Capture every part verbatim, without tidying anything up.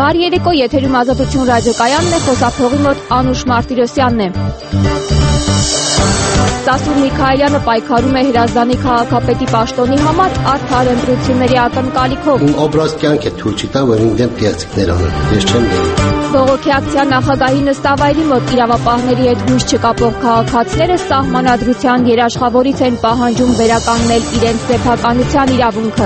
Բարի երեկո, եթերում Ազատություն ռադիոկայանն է, խոսափողի մոտ Անուշ Մարտիրոսյանն է։ Սասուր Միքայելյանը պայքարում է Հրազդանի քաղաքապետի պաշտոնի համար արդար ընտրությունների ակնկալիքով։ Օբրազ կյանք է թույլ չի տա, որ ինձ դիացիկներ անեն, ես չեմ դերի։ Բողոքի ակցիան նախագահի նստավայրի մոտ իրավապահների հետ հույս չկապող քաղաքացիները սահմանադրության երաշխավորից են պահանջում վերականգնել իրենց սեփականության իրավունքը։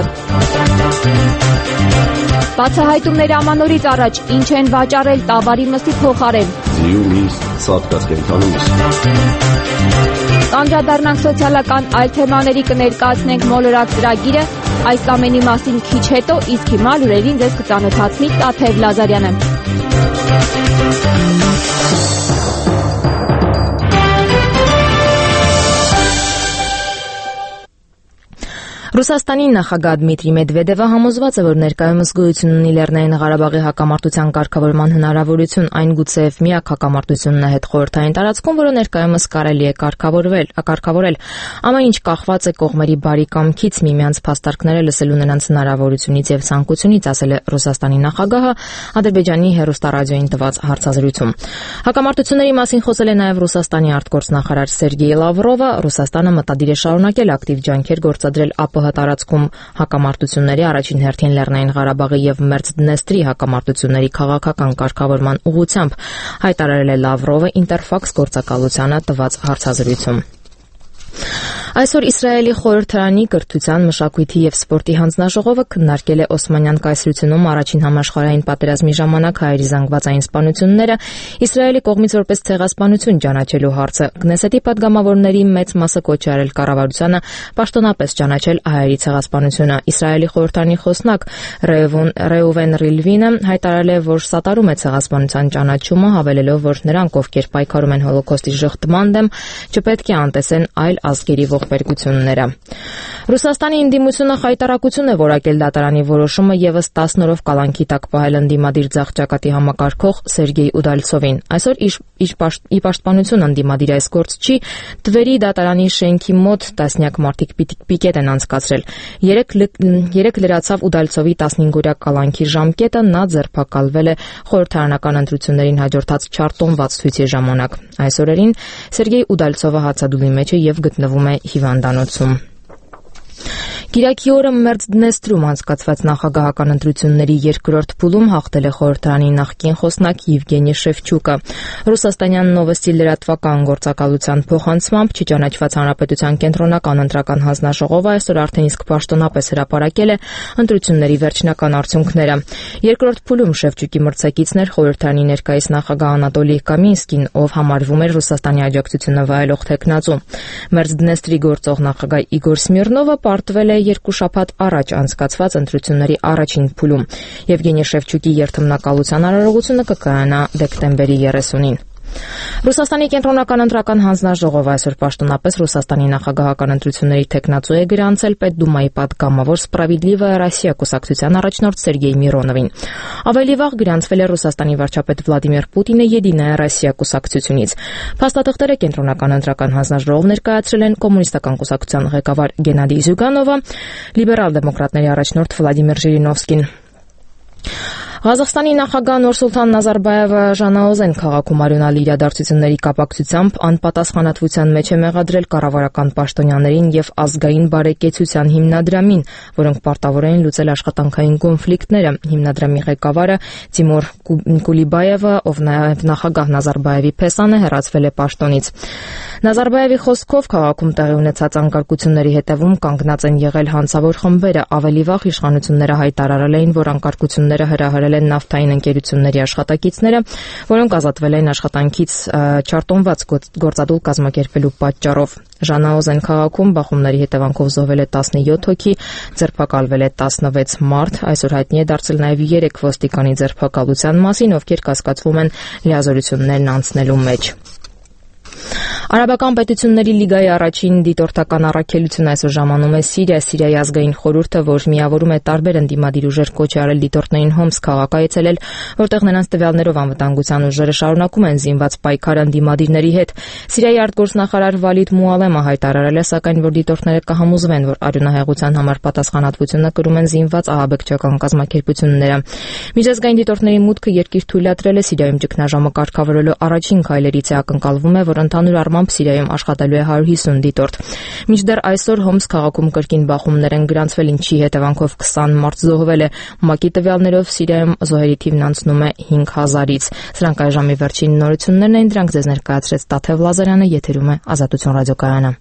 Բացահայտումների ամանորից առաջ ինչ են վաճառել Տավարի մսի փոխարեն։ Ձիու միս սատկած կենթանումս։ Անդրադառնանք սոցիալական այլ թեմաների, կներկայացնենք մոլորակ ծրագիրը, այս ամենի մասին քիչ հետո, իսկ հիմա լուրերին ձեզ կծանոթացնի Տաթև Լազարյանը։ Ռուսաստանի նախագահ Դմիտրի Մեդվեդևը համոզված է, որ ներկայումս գոյություն ունի Լեռնային Ղարաբաղի հակամարտության կարգավորման հնարավորություն, այն գուցեև միակ հակամարտությունն է հետխորհրդային տարածքում, որը ներկայումս կարելի է կարգավորվել, կարգավորել։ Ամեն ինչ կախված է կողմերի բարի կամքից, միմյանց փաստարկները լսելու նրանց հնարավորությունից եւ ցանկությունից, ասել է Ռուսաստանի նախագահը Ադրբեջանի հեռուստարադիոյին տված հարցազրույցում։ Հակամարտությունների մասին խոսել է նաեւ Ռուսաստանի արտգործնախարար Սերգեյ Լավրովը։ Ռուսաստանը մտադիր է շարունակել ակտիվ ջանքեր գործադրել ԱՊՀ տարածքում հակամարտությունների, առաջին հերթին Լեռնային Ղարաբաղի եւ Մերձդնեստրի հակամարտությունների քաղաքական կարգավորման ուղղությամբ, հայտարարել է Լավրովը Ինտերֆաքս գործակալությանը տված հարցազրույցում։ Այսօր Իսրայելի խորհրդարանի կրթության, մշակույթի եւ սպորտի հանձնաժողովը քննարկել է Օսմանյան կայսրությունում առաջին համաշխարհային պատերազմի ժամանակ հայերի զանգվածային սպանությունները Իսրայելի կողմից որպես ցեղասպանություն ճանաչելու հարցը։ Կնեսետի падգամավորների մեծ մասը կոչ է արել կառավարությանը պաշտոնապես ճանաչել հայերի ցեղասպանությունը։ Իսրայելի խորհրդարանի խոսնակ Ռեուվեն Ռիլվինը հայտարարել է, որ սատարում է ցեղասպանության ճանաչումը, հավելելով, որ նրանք, ովքեր պայքարում են հոլոկոստի ժխտման դեմ, չպետք է անտեսեն այլ ազգերի ողբերգությունները։ Ռուսաստանի ընդդիմությունը խայտարակություն է որակել դատարանի որոշումը եւս տասն օրով կալանքի տակ պահել ընդդիմադիր ձախճակատի համակարգող Սերգեյ Ուդալցովին։ Այսօր ի պաշտպանություն ընդդիմադիր այս գործչի Թվերի դատարանի շենքի մոտ տասնյակ մարդիկ պիկետ են անցկացրել։ Երեք լրացավ Ուդալցովի տասնհինգօրյա կալանքի ժամկետը, նա ձերբակալվել է խորհրդարանական ընտրություններին հաջորդած չարտոնված ցույցի ժամանակ։ Այս օրերին Սերգեյ Ուդալցովը հացադուլի մեջ է եւ գտնվում է հիվանդանոցում։ Կիրակի օրը Մերձդնեստրում անցկացված նախագահական ընտրությունների երկրորդ փուլում հաղթել է խորհրդարանի նախկին խոսնակ Եվգենի Շևչուկը։ Ռուսաստանյան Նովոստի լրատվական գործակալության փոխանցմամբ չճանաչված հանրապետության կենտրոնական ընտրական հանձնաժողովը այսօր արդեն իսկ պաշտոնապես հրապարակել է ընտրությունների վերջնական արդյունքները։ Երկրորդ փուլում Շևչուկի մրցակիցն էր խորհրդարանի ներկայիս նախագահ Անատոլի Կամինսկին, ով համարվում էր Ռուսաստանի աջակցությունը վայելող թեկնածու։ Մերձդնեստրի գործող նախագահ Իգոր Սմիրնովը պարտվել է երկու շաբաթ առաջ անցկացված ընտրությունների առաջին փուլում։ Եվգենի Շևչուկի երթմնակալության արարողությունը կկայանա դեկտեմբերի երեսունին։ Ռուսաստանի կենտրոնական ընտրական հանձնաժողովը այսօր պաշտոնապես Ռուսաստանի նախագահական ընտրությունների թեկնածու է գրանցել Պետդումայի падգամավոր Սպրավիդլիվայա Ռոսիա կուսակցության առաջնորդ Սերգեյ Միրոնովին։ Ավելի վաղ գրանցվել է Ռուսաստանի վարչապետ Վլադիմիր Պուտինը Եդինայա Ռոսիա կուսակցությունից։ Փաստաթղթերը կենտրոնական ընտրական հանձնաժողով ներկայացրել են կոմունիստական կուսակցության ղեկավար Գենադի Զյուգանովը, լիբերալ դեմոկրատների առաջնորդ Վլադիմիր Ժիրինովսկին։ Ղազախստանի նախագահ Նուրսուլտան Նազարբայևը Ժանաոզեն քաղաքում արյունալի իրադարձությունների կապակցությամբ անպատասխանատվության մեջ է մեղադրել կառավարական պաշտոնյաներին եւ ազգային բարեկեցության հիմնադրամին, որոնք պարտավոր էին լուծել աշխատանքային կոնֆլիկտները։ Հիմնադրամի ղեկավարը Տիմուր Կուլիբաևը, ով նաեւ նախագահ Նազարբայևի փեսան է, հեռացվել է պաշտոնից։ Նազարբայևի խոսքով քաղաքում տեղի ունեցած անկարգությունների հետևում կանգնած են եղել հանցավոր խմբերը։ Ավելի վաղ իշխանությունները հայտարարել էին, որ անկարգությունները հրահրել են նավթային ընկերությունների աշխատակիցները, որոնք ազատվել են աշխատանքից չարտոնված գործադուլ կազմակերպելու պատճառով։ Ժանաոզեն քաղաքում բախումների հետևանքով զոհվել է տասնյոթ հոգի, ձերբակալվել է տասնվեց մարդ։ Այսօր հայտնի է դարձել նաև երեք ոստիկանի ձերբակալության մասին, ովքեր կասկածվում են լիազորություններն անցնելու մեջ։ Արաբական պետությունների լիգայի առաջին դիտորդական առաքելությունը այսօր ժամանում է Սիրիա, Սիրիայի ազգային խորհուրդը, որ միավորում է տարբեր ընդդիմադիր ուժեր, կոչ է արել դիտորդներին Հոմս քաղաք այցելել, որտեղ նրանց տվյալներով անվտանգության ուժերը շարունակում են զինված պայքար ընդդիմադիրների հետ։ Սիրիայի արտգործնախարար Վալիդ Մուալեմը հայտարարել է, սակայն, որ դիտորդները կհամոզվեն, որ արյունահեղության համար պատասխանատվությունը կրում են զինված ահաբեկչական կազմակերպությունները։ Միջազգային դիտորդների մուտքը երկիր թույլատրել է Սիրիայում ճգնաժամը կարգավորելու առաջին քայլերից է, ակնկալվում է, որ ընդհանուր առմամբ Սիրիայում աշխատելու է հարյուր հիսուն դիտորդ։ Մինչդեռ այսօր Հոմս քաղաքում կրկին բախումներ են գրանցվել, ինչի հետևանքով քսան մարդ զոհվել է։ ՄԱԿ-ի տվյալներով Սիրիայում զոհերի թիվն անցնում է հինգ հազարից։ Սրանք այժմի վերջին նորություններն են, դրանք ձեզ ներկայացրեց Տաթև Լազարյանը, եթերում է Ազատություն ռադիոկայանը։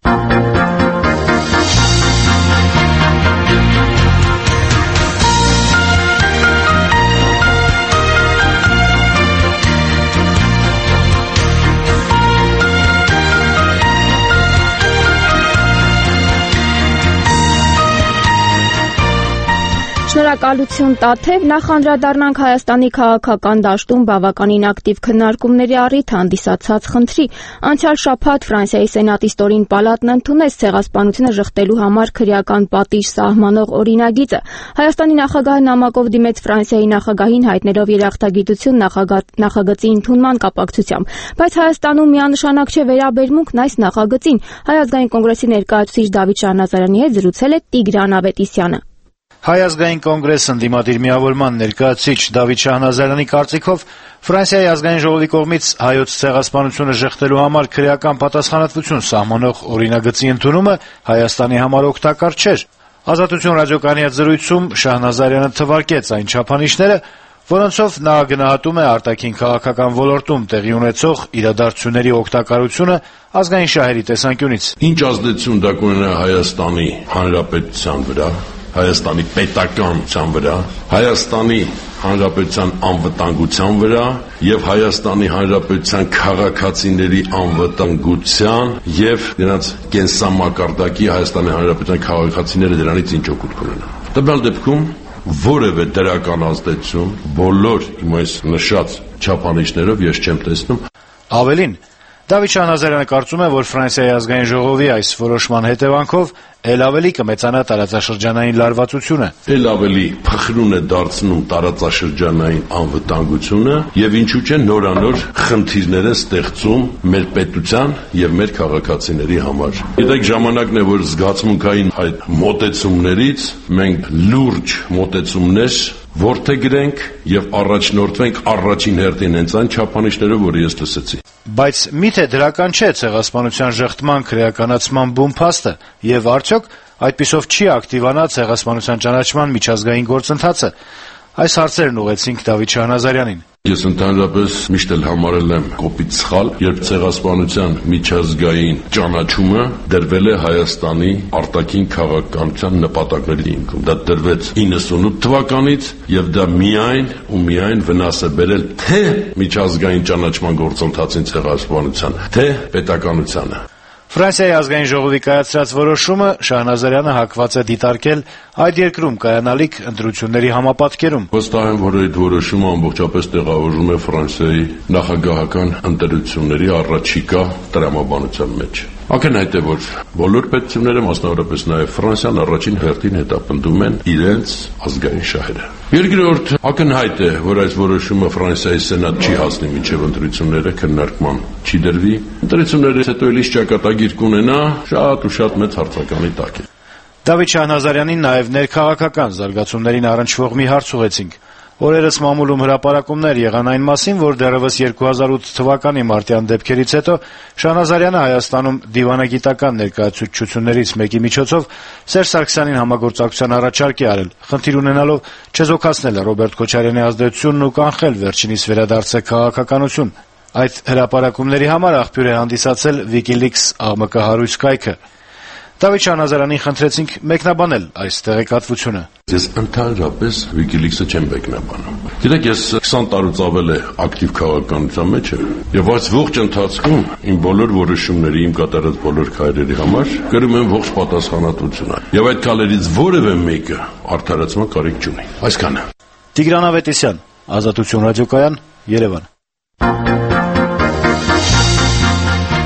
Շնորհակալություն Տաթև, նախ անդրադառնանք Հայաստանի քաղաքական դաշտում բավականին ակտիվ քննարկումների առիթ հանդիսացած խնդրի։ Անցյալ շաբաթ Ֆրանսիայի Սենատի ստորին պալատն ընդունեց ցեղասպանությունը ժխտելու համար քրեական պատիժ սահմանող օրինագիծը։ Հայաստանի նախագահը նամակով դիմեց Ֆրանսիայի նախագահին հայտնելով երախտագիտություն նախագծի ընդունման կապակցությամբ, բայց Հայաստանում միանշանակ չէ վերաբերմունքն այս նախագծին։ Հայ ազգային կոնգրեսի ներկայացուցիչ Դավիթ Շահնազարյանի հետ զրուցել է Տիգրան Ավետիսյանը։ Հայ ազգային կոնգրես ընդդիմադիր միավորման ներկայացուցիչ Դավիթ Շահնազարյանի կարծիքով Ֆրանսիայի ազգային ժողովի կողմից հայոց ցեղասպանությունը ժխտելու համար քրեական պատասխանատվություն սահմանող օրինագծի ընդունումը Հայաստանի համար օգտակար չէր։ Ազատություն ռադիոկայանի հետ զրույցում Շահնազարյանը թվարկեց այն չափանիշները, որոնցով նա գնահատում է արտաքին քաղաքական ոլորտում տեղի ունեցող իրադարձությունների օգտակարությունը ազգային շահերի տեսանկյունից։ Ինչ ազդեցություն դա կունենա Հայաստանի Հանրապետության վրա, Հայաստանի պետականության վրա, Հայաստանի Հանրապետության անվտանգության վրա եւ Հայաստանի Հանրապետության քաղաքացիների անվտանգության եւ նրանց կենսամակարդակի Հայաստանի Հանրապետության քաղաքացիները դրանից ինչ օգուտ կունենան։ Տվյալ դեպքում որևէ դրական ազդեցություն բոլոր իմ այս նշած չափանիշներով ես չեմ տեսնում։ Ավելին, Դավիթ Շահնազարյանը կարծում է, որ Ֆրանսիայի ազգային ժողովի այս որոշման հետևանքով էլ ավելի կմեծանա տարածաշրջանային լարվածությունը, էլ ավելի փխրուն է դարձնում տարածաշրջանային անվտանգությունը եւ ինչու՞ չէ նորանոր խնդիրներ է ստեղծում մեր պետության եւ մեր քաղաքացիների համար։ Գիտեք, ժամանակն է, որ զգացմունքային այդ մոտեցումներից մենք լուրջ մոտեցումներ որդեգրենք եւ առաջնորդվենք առաջին հերթին հենց այն չափանիշներով, որ ես լսեցի։ Բայց միթե դրական չէ ցեղասպանության ժխտման քրեականացման բուն փաստը եւ արդյոք այդպիսով չի ակտիվանա ցեղասպանության ճանաչման միջազգային գործընթացը։ Այս հարցերն ուղեցինք Դավիթ Շահնազարյանին։ Ես ընդհանրապես միշտ էլ համարել եմ կոպիտ սխալ, երբ ցեղասպանության միջազգային ճանաչումը դրվել է Հայաստանի արտաքին քաղաքականության նպատակների հիմքում։ Դա դրվեց իննսունութ թվականից եւ դա միայն ու միայն վնաս է բերել թե միջազգային ճանաչման գործընթացին ցեղասպանության, թե պետականությանը։ Ֆրանսիայի ազգային ժողովի կայացրած որոշումը Շահնազարյանը հակված է դիտարկել այդ երկրում կայանալիք ընտրությունների համապատկերում։ Վստահ եմ, որ այդ որոշումը ամբողջապես տեղավորվում է Ֆրանսիայի նախագահական ընտրությունների առաջիկա տրամաբանության մեջ։ Ակնհայտ է, որ բոլոր պետությունները, մասնավորապես նաև Ֆրանսիան, առաջին հերթին հետապնդում են իրենց ազգային շահերը։ Երկրորդ, ակնհայտ է, որ այս որոշումը Ֆրանսիայի Սենատ չի հասնի մինչև ընտրությունները քննարկման չի դրվի։ Ընտրություններից հետո էլի ճակատագիր կունենա շատ ու շատ մեծ հարցականի տակ է։ Դավիթ Շահնազարյանին նաև ներքաղաքական զարգացումներին առնչվող մի հարց ուղեցինք։ Օրերս մամուլում հրապարակումներ եղան այն մասին, որ դեռևս երկու հազար ութ թվականի մարտյան դեպքերից հետո Շահնազարյանը Հայաստանում դիվանագիտական ներկայացուցչություններից մեկի միջոցով Սերժ Սարգսյանին համագործակցության առաջարկ է արել, խնդիր ունենալով չեզոքացնել Ռոբերտ Քոչարյանի ազդեցությունն ու կանխել վերջինիս վերադարձը քաղաքականություն։ Այդ հրապարակումների համար աղբյուր է հանդիսացել WikiLeaks աղմկա հարույց կայքը։ Դավիթ Շահնազարյանին խնդրեցինք մեկնաբանել այս տեղեկատվությունը։ Ես ընդհանրապես WikiLeaks-ը չեմ մեկնաբանում։ Գիտեք, ես քսան տարուց ավել է ակտիվ քաղաքականության մեջ եմ, եւ այս ողջ ընթացքում իմ բոլոր որոշումների, իմ կատարած բոլոր քայլերի համար կրում եմ ողջ պատասխանատվությունը։ Եվ այդ քայլերից որևէ մեկը արդարացման կարիք չունի։ Այսքանը։ Տիգրան Ավետիսյան, Ազատություն ռադիոկայան, Երևան։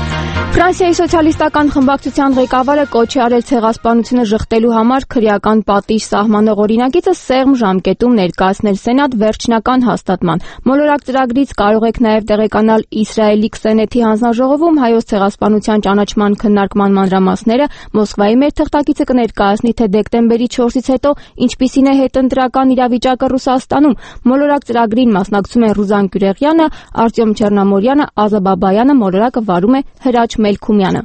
Ֆրանսիայի սոցիալիստական խմբակցության ղեկավարը կոչ է արել ցեղասպանությունը ժխտելու համար քրեական պատիժ սահմանող օրինագիծը սեղմ ժամկետում ներկայացնել Սենատ վերջնական հաստատման։ Մոլորակ ծրագրից կարող եք նաև տեղեկանալ Իսրայելի Քսենեթի հանձնաժողովում հայոց ցեղասպանության ճանաչման քննարկման մանրամասները։ Մոսկվայի մեր թղթակիցը կներկայացնի, թե դեկտեմբերի չորսից հետո ինչպիսին է հետընտրական իրավիճակը Ռուսաստանում։ Մոլորակ ծրագրին մասնակցում են Ռուզան Գյուրեղյանը, Արտյոմ Չեռնամորյանը, Ազա Բաբայանը, մոլորակը վարում է Հրաչ Մելքումյանը։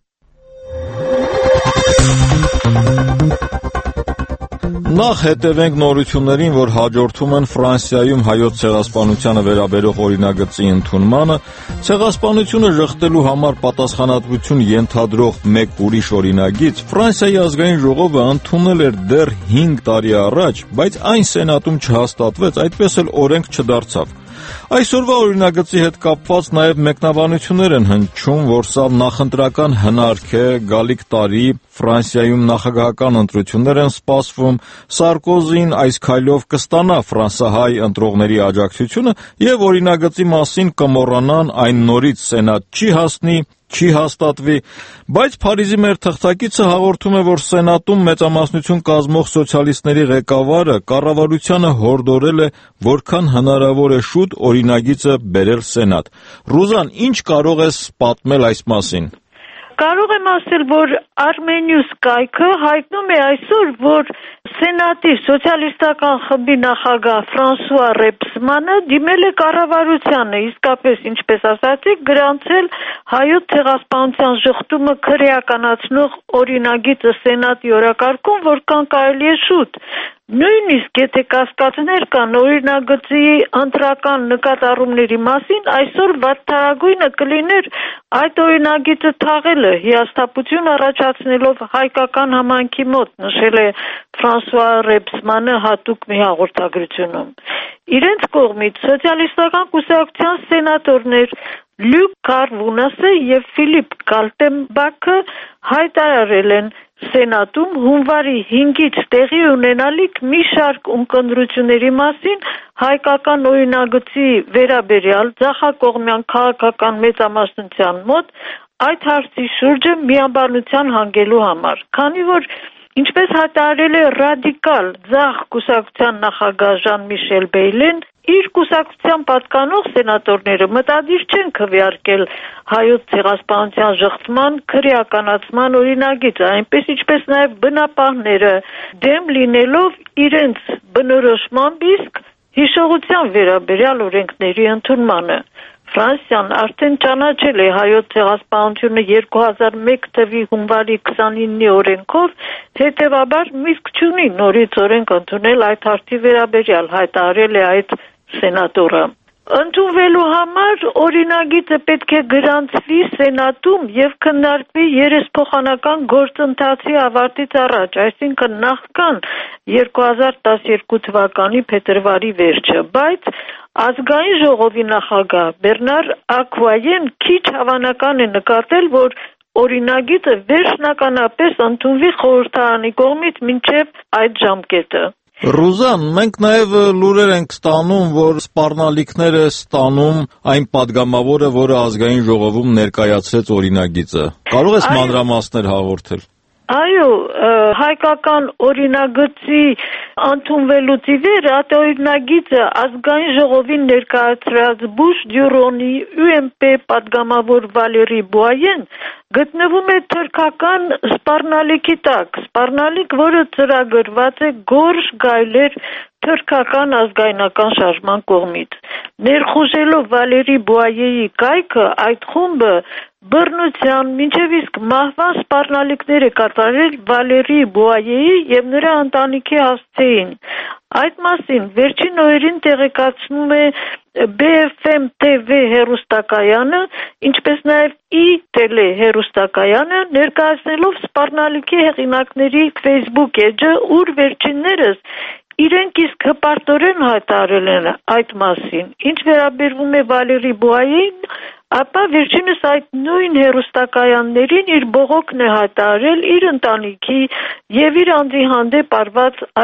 Նախ հետևենք նորություններին, որ հաջորդում են Ֆրանսիայում հայոց ցեղասպանությանը վերաբերող օրինագծի ընդունմանը։ Ցեղասպանությունը ժխտելու համար պատասխանատվություն ենթադրող մեկ ուրիշ օրինագիծ Ֆրանսիայի ազգային ժողովը ընդունել էր դեռ հինգ տարի առաջ, բայց այն Սենատում չհաստատվեց, այդպես էլ օրենք չդարձավ։ Այսօրվա օրինագծի հետ կապված նաև մեկնաբանություններ են հնչում, որ սա նախընտրական հնարք է, գալիք տարի Ֆրանսիայում նախագահական ընտրություններ են սպասվում, Սարկոզին այս քայլով կստանա ֆրանսահայ ընտրողների աջակցությունը և օրինագծի մասին կմոռանան, այն նորից Սենատ չի հասնի, չի հաստատվի, բայց Փարիզի մեր թղթակիցը հաղորդում է, որ Սենատում մեծամասնություն կազմող սոցիալիստների ղեկավարը կառավարությանը հորդորել է, որքան հնարավոր է շուտ օրինագիծը բերել Սենատ։ Ռուզան, ինչ կարող ես պատմել այս մասին։ Կարող եմ ասել, որ Armenius կայքը հայտնում է այսօր, որ Սենատի սոցիալիստական խմբի նախագահ Ֆրանսուଆ Ռեպսմանը դիմել է կառավարությանը, իսկապես, ինչպես ասացիք, գրանցել հայոց ցեղասպանության ժխտումը քրեականացնող օրինագիծը Սենատի օրակարգում, որքան կարելի է շուտ։ Նույնիսկ եթե կասկածներ կան օրինագծի ընտրական նկատառումների մասին, այսօր վատթարագույնը կլիներ այդ օրինագիծը թաղելը, հիասթափություն առաջացնելով հայկական համայնքի մոտ, նշել է Ֆրանսուଆ Ռեպսմանը հատուկ մի հաղորդագրությունում։ Իրենց կողմից սոցիալիստական կուսակցության սենատորներ Լյուկ Կարվունասը և Ֆիլիպ Կալտենբաքը հայտարարել են Սենատում հունվարի հինգից տեղի ունենալիք մի շարք ունկնդրությունների մասին հայկական օրինագծի վերաբերյալ ձախակողմյան քաղաքական մեծամասնության մոտ այդ հարցի շուրջը միաբանության հանգելու համար, քանի որ ինչպես հայտարարել է ռադիկալ ձախ կուսակցության նախագահ Ժան-Միշել Բեյլեն, իր կուսակցության պատկանող սենատորները մտադիր չեն քվեարկել հայոց ցեղասպանության ժխտման քրեականացման օրինագիծը, այնպես ինչպես նաև բնապահները դեմ լինելով իրենց բնորոշմամբ իսկ հիշողության վերաբերյալ օրենքների ընդունմանը։ Ֆրանսիան արդեն ճանաչել է հայոց ցեղասպանությունը երկու հազար մեկ թվականի հունվարի քսանինի օրենքով, հետևաբար միտք չունի նորից օրենք ընդունել այդ հարցի վերաբերյալ, հայտարարել է այդ սենատորը։ Ընդունվելու համար օրինագիծը պետք է գրանցվի Սենատում և քննարկվի երեսփոխանական գործընթացի ավարտից առաջ, այսինքն նախքան երկու հազար տասներկու թվականի փետրվարի վերջը, բայց ազգային ժողովի նախագահ Բերնար Ակվայեն քիչ հավանական է նկատել, որ օրինագիծը վերջնականապես ընդունվի խորհրդարանի կողմից մինչև այդ ժամկետը։ Ռուզան, մենք նաև լուրեր ենք ստանում, որ սպառնալիքներ է ստանում այն падգամավորը, որը ազգային ժողովում ներկայացրեց օրինագիծը։ Կարող ես մանրամասներ հաղորդել։ Այո, հայկական օրինագծի ընդունվելուց ի վեր այդ օրինագիծը ազգային ժողովին ներկայացրած Բուշ Դյուրոնի յու էն պի падգամավոր Վալերի Բուայեն գտնվում է թրքական սպառնալիքի տակ, սպառնալիք, որը ծրագրված է գորշ գայլեր թրքական ազգայնական շարժման կողմից։ Ներխուժելով Վալերի Բուայեի կայքը, այդ խումբը բռնության, մինչև իսկ մահվան սպառնալիքներ է կատարել Վալերի Բուայեի և նրա ընտանիքի հասցեին։ Այդ մասին վերջին օրերին տեղեկացնում է բի էֆ էմ թի վի հեռուստակայանը, ինչպես նաև ի տելե հեռուստակայանը, ներկայացնելով սպառնալիքի հեղինակների Facebook էջը, ուր վերջիններս իրենք իսկ հպարտորեն հայտարարել են այդ մասին։ Ինչ վերաբերվում է Վալերի Բուայեին, ապա վերջինս այդ նույն հեռուստակայաններին իր բողոքն է հայտարարել իր ընտանիքի և իր անձի հանդեպ արված այդ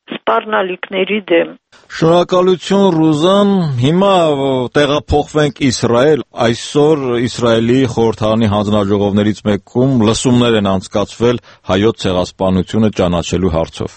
սպառնալիքների դեմ։ Շնորհակալություն Ռուզան, հիմա տեղափոխվենք Իսրայել, այսօր Իսրայելի խորհրդարանի հանձնաժողովներից մեկում լսումներ են անցկացվել հայոց ցեղասպանությունը ճանաչելու հարցով։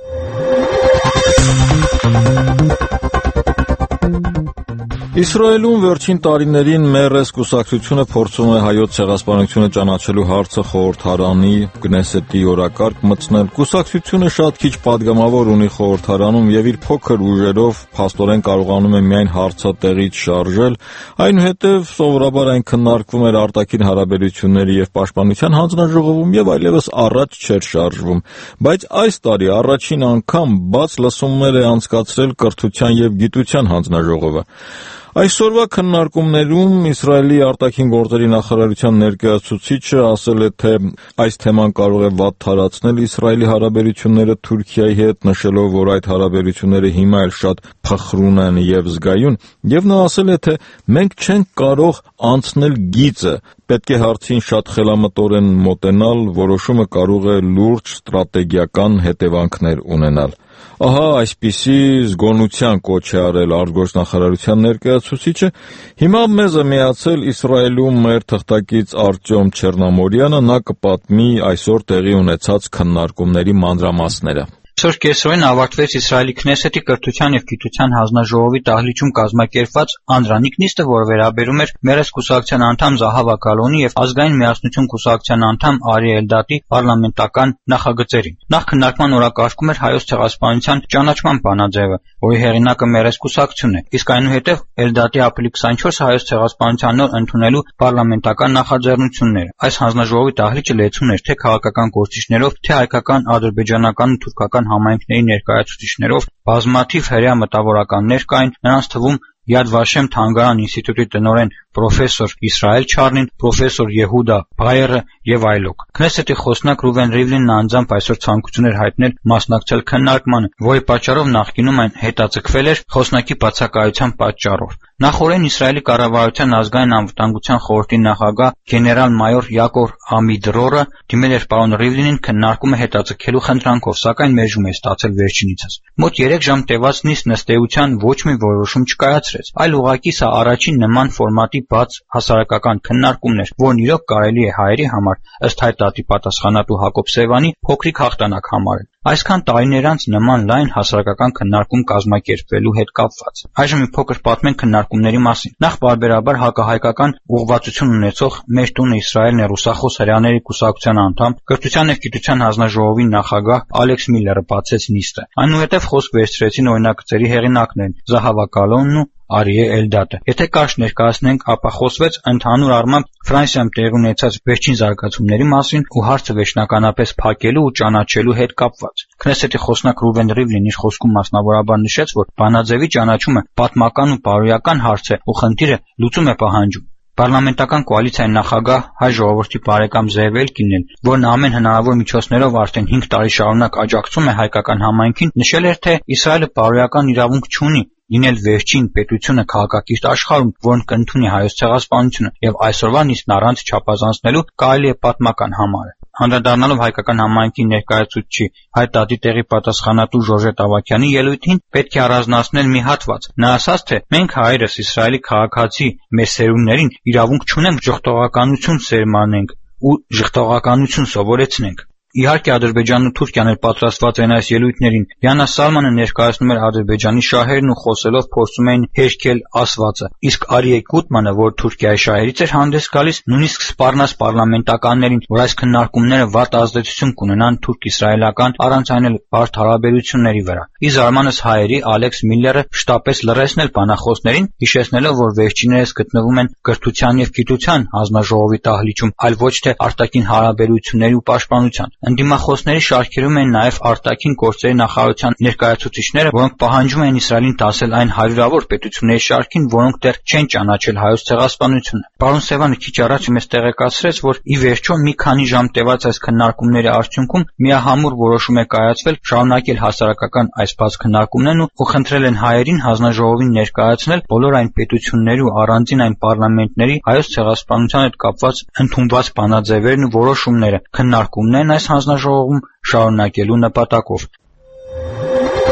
Իսրայելում վերջին տարիներին Մերես կուսակցությունը փորձում է հայոց ցեղասպանությունը ճանաչելու հարցը խորհրդարանի Կնեսետի օրակարգ մտցնել։ Կուսակցությունը շատ քիչ падգամավոր ունի խորհրդարանում եւ իր փոքր ուժերով փաստորեն կարողանում է միայն հարցը տեղից շարժել, այնուհետեւ սովորաբար այն քննարկվում էր արտաքին հարաբերությունների եւ պաշտպանության հանձնաժողովում եւ այլևս առաջ չէր շարժվում, բայց այս տարի առաջին անգամ բաց լսումներ է անցկացրել կրթության եւ գիտության հանձնաժողովը։ Այսօրվա քննարկումներում Իսրայելի արտաքին գործերի նախարարության ներկայացուցիչը ասել է, թե այս թեման կարող է վատ թարացնել Իսրայելի հարաբերությունները Թուրքիայի հետ, նշելով, որ այդ հարաբերությունները հիմա էլ շատ փխրուն են եւ զգայուն, եւ նա ասել է, թե մենք չենք կարող անցնել գիծը, պետք է հարցին շատ խելամտորեն մոտենալ, որոշումը կարող է լուրջ ստրատեգիական հետևանքներ ունենալ։ Ահա այսպիսի զգոնության կոչ է արել արտգործնախարարության ներկայացուցիչը։ Հիմա մեզ է միացել Իսրայելում մեր թղթակից Արտյոմ Չեռնամորյանը, նա կպատմի այսօր տեղի ունեցած քննարկումների մանրամասները։ Այսօր կեսօրին ավարտվեց Իսրայելի Քնեսետի կրթության եւ գիտության հանձնաժողովի դահլիճում կազմակերպված անդրանիկ նիստը, որը վերաբերում էր Մերես կուսակցության անդամ Զահավա Գալոնի եւ Ազգային միասնություն կուսակցության անդամ Արի Էլդատի պարլամենտական նախագծերին։ Նախ քննարկման օրակարգում էր հայոց ցեղասպանության ճանաչման բանաձևը, որի հեղինակը Մերես կուսակցությունն է, իսկ այնուհետև Էլդատի ապրիլի քսաներկուսը հայոց ցեղասպանության նոր ընդունելու պարլամենտական նախաձեռնությունները։ Այս հանձնաժողովի դահլիճը լեցուն էր թե քաղաքական գործիչներով, թե հայկական, ադրբեջանական ու թուրքական համայնքների ներկայացուցիչներով, բազմաթիվ հրեա մտավորականներ կային, նրանց թվում Yad Vashem թանգարան ինստիտուտի տնօրեն պրոֆեսոր Իսրայել Չարնին, պրոֆեսոր Եհուդա Բայերը եւ այլոք։ Քնեսետի խոսնակ Ռուվեն Ռիվլինն անձամբ այսօր ցանկություն էր հայտնել մասնակցել քննարկմանը, որի պատճառով նախկինում այն հետաձգվել էր խոսնակի բացակայության պատճառով։ Նախորդին Իսրայելի կառավարության ազգային անվտանգության խորհրդի նախագահ գեներալ-մայոր Յակով Ամիդրորը դիմել էր պարոն Ռիվլինին քննարկումը հետաձգելու խնդրանքով, սակայն մերժում է ստացել վերջինիցս։ Մոտ երեք ժամ տևած նիստն ըստ էության ոչ մի որոշում չկայացրեց, այլ ուղղակի սա առաջին նման ֆորմատի բաց հասարակական քննարկումն էր, որն իրոք կարելի է հայերի համար, ըստ հայտարարի պատասխանատու Հակոբ Սևանի, փոքրիկ հաղթանակ համարել։ Այսքան տարիներ անց նման լայն հասարակական քննարկում կազմակերպվելու հետ կապված։ Այժմ մի փոքր պատմենք քննարկումների մասին։ Նախ բարբերաբար հակահայկական ուղղվածություն ունեցող մեր տունը Իսրայելն է ռուսախոս հրեաների կուսակցության անդամ, կրթության եւ գիտության հանձնաժողովի նախագահ Ալեքս Միլլերը բացեց նիստը։ Այնուհետև խոսք վերցրեցին օրինագծերի հեղինակներն Զահավա Գալոնն ու Արիե Էլդատը։ Եթե կարճ ներկայացնենք, ապա խոսվեց ընդհանուր առմամբ Ֆրանսիայում տեղի ունեցած վերջին զարգացումների մասին ու հարցը վերջնականապես փակելու ու ճանաչելու հետ կապված։ Քնեսետի խոսնակ Ռուվեն Ռիվլին իր խոսքում մասնավորաբար նշեց, որ բանաձևի ճանաչումը պատմական ու բարոյական հարց է ու խնդիրը լուծում է պահանջում։ Պարլամենտական կոալիցիայի նախագահ հայ ժողովրդի բարեկամ Զեև Էլկինն, որն ամեն հնարավոր միջոցներով արդեն հինգ տարի շարունակ աջակցում է հայկական համայնքին, նշել էր, թե Իսրայելը բարոյական իրավունք չունի լինել վերջին պետությունը քաղաքակիրթ աշխարհում, որն կընդունի հայոց ցեղասպանությունը, եւ այսօրվա նիստն առանց չափազանցնելու կարելի է պատմական համարել։ Անդրադառնալով հայկական համայնքի ներկայացուցիչի հայտարարի տեղի պատասխանատու Ժորժետ Ավագյանի ելույթին, պետք է առանձնացնել մի հատված։ Նա ասաց, թե մենք հայերս Իսրայելի քաղաքացի մեր սերունդներին իրավունք չունենք ժխտողականություն սերմանենք ու ժխտողականություն սովորեցնենք։ Իհարկե Ադրբեջանն ու Թուրքիան էլ պատրաստված են այս ելույթներին։ Յանա Սալմանը ներկայացնում էր Ադրբեջանի շահերն ու խոսելով փորձում էին հերքել ասվածը։ Իսկ Արիե Գուտմանը, որ Թուրքիայի շահերից էր հանդես գալիս, նույնիսկ սպառնաց պարլամենտականներին, որ այս քննարկումները վատ ազդեցություն կունենան թուրք-իսրայելական առանց այն էլ բարդ հարաբերությունների վրա։ Ի զարմանս հայերի Ալեքս Միլլերը շտապեց լռեցնել բանախոսներին, հիշեցնելով, որ վերջիններս գտնվում են կրթության եւ գիտության հանձնաժողովի դահլիճում, այլ ոչ թե արտաքին հարաբերությունների ու պաշտպանության։ Ընդդիմախոսների շարքերում են նաև արտաքին գործերի նախարարության ներկայացուցիչները, որոնք պահանջում են Իսրայելին դասել այն հարյուրավոր պետությունների շարքին, որոնք դեռ չեն ճանաչել հայոց ցեղասպանությունը։ Պարոն Սևանը քիչ առաջ մեզ տեղեկացրեց, որ ի վերջո մի քանի ժամ տևած այս քննարկումների արդյունքում միահամուռ որոշում է կայացվել շարունակել հասարակական այս բաց քննարկումներն ու խնդրել են հայերին հանձնաժողովին ներկայացնել բոլոր այն պետությունների ու առանձին այն պարլամենտների հայոց ցեղասպանության հետ կապված ընդունված բանաձևերն ու որոշումները, քննարկումներն այս հանձնաժողովում շարունակելու նպատակով։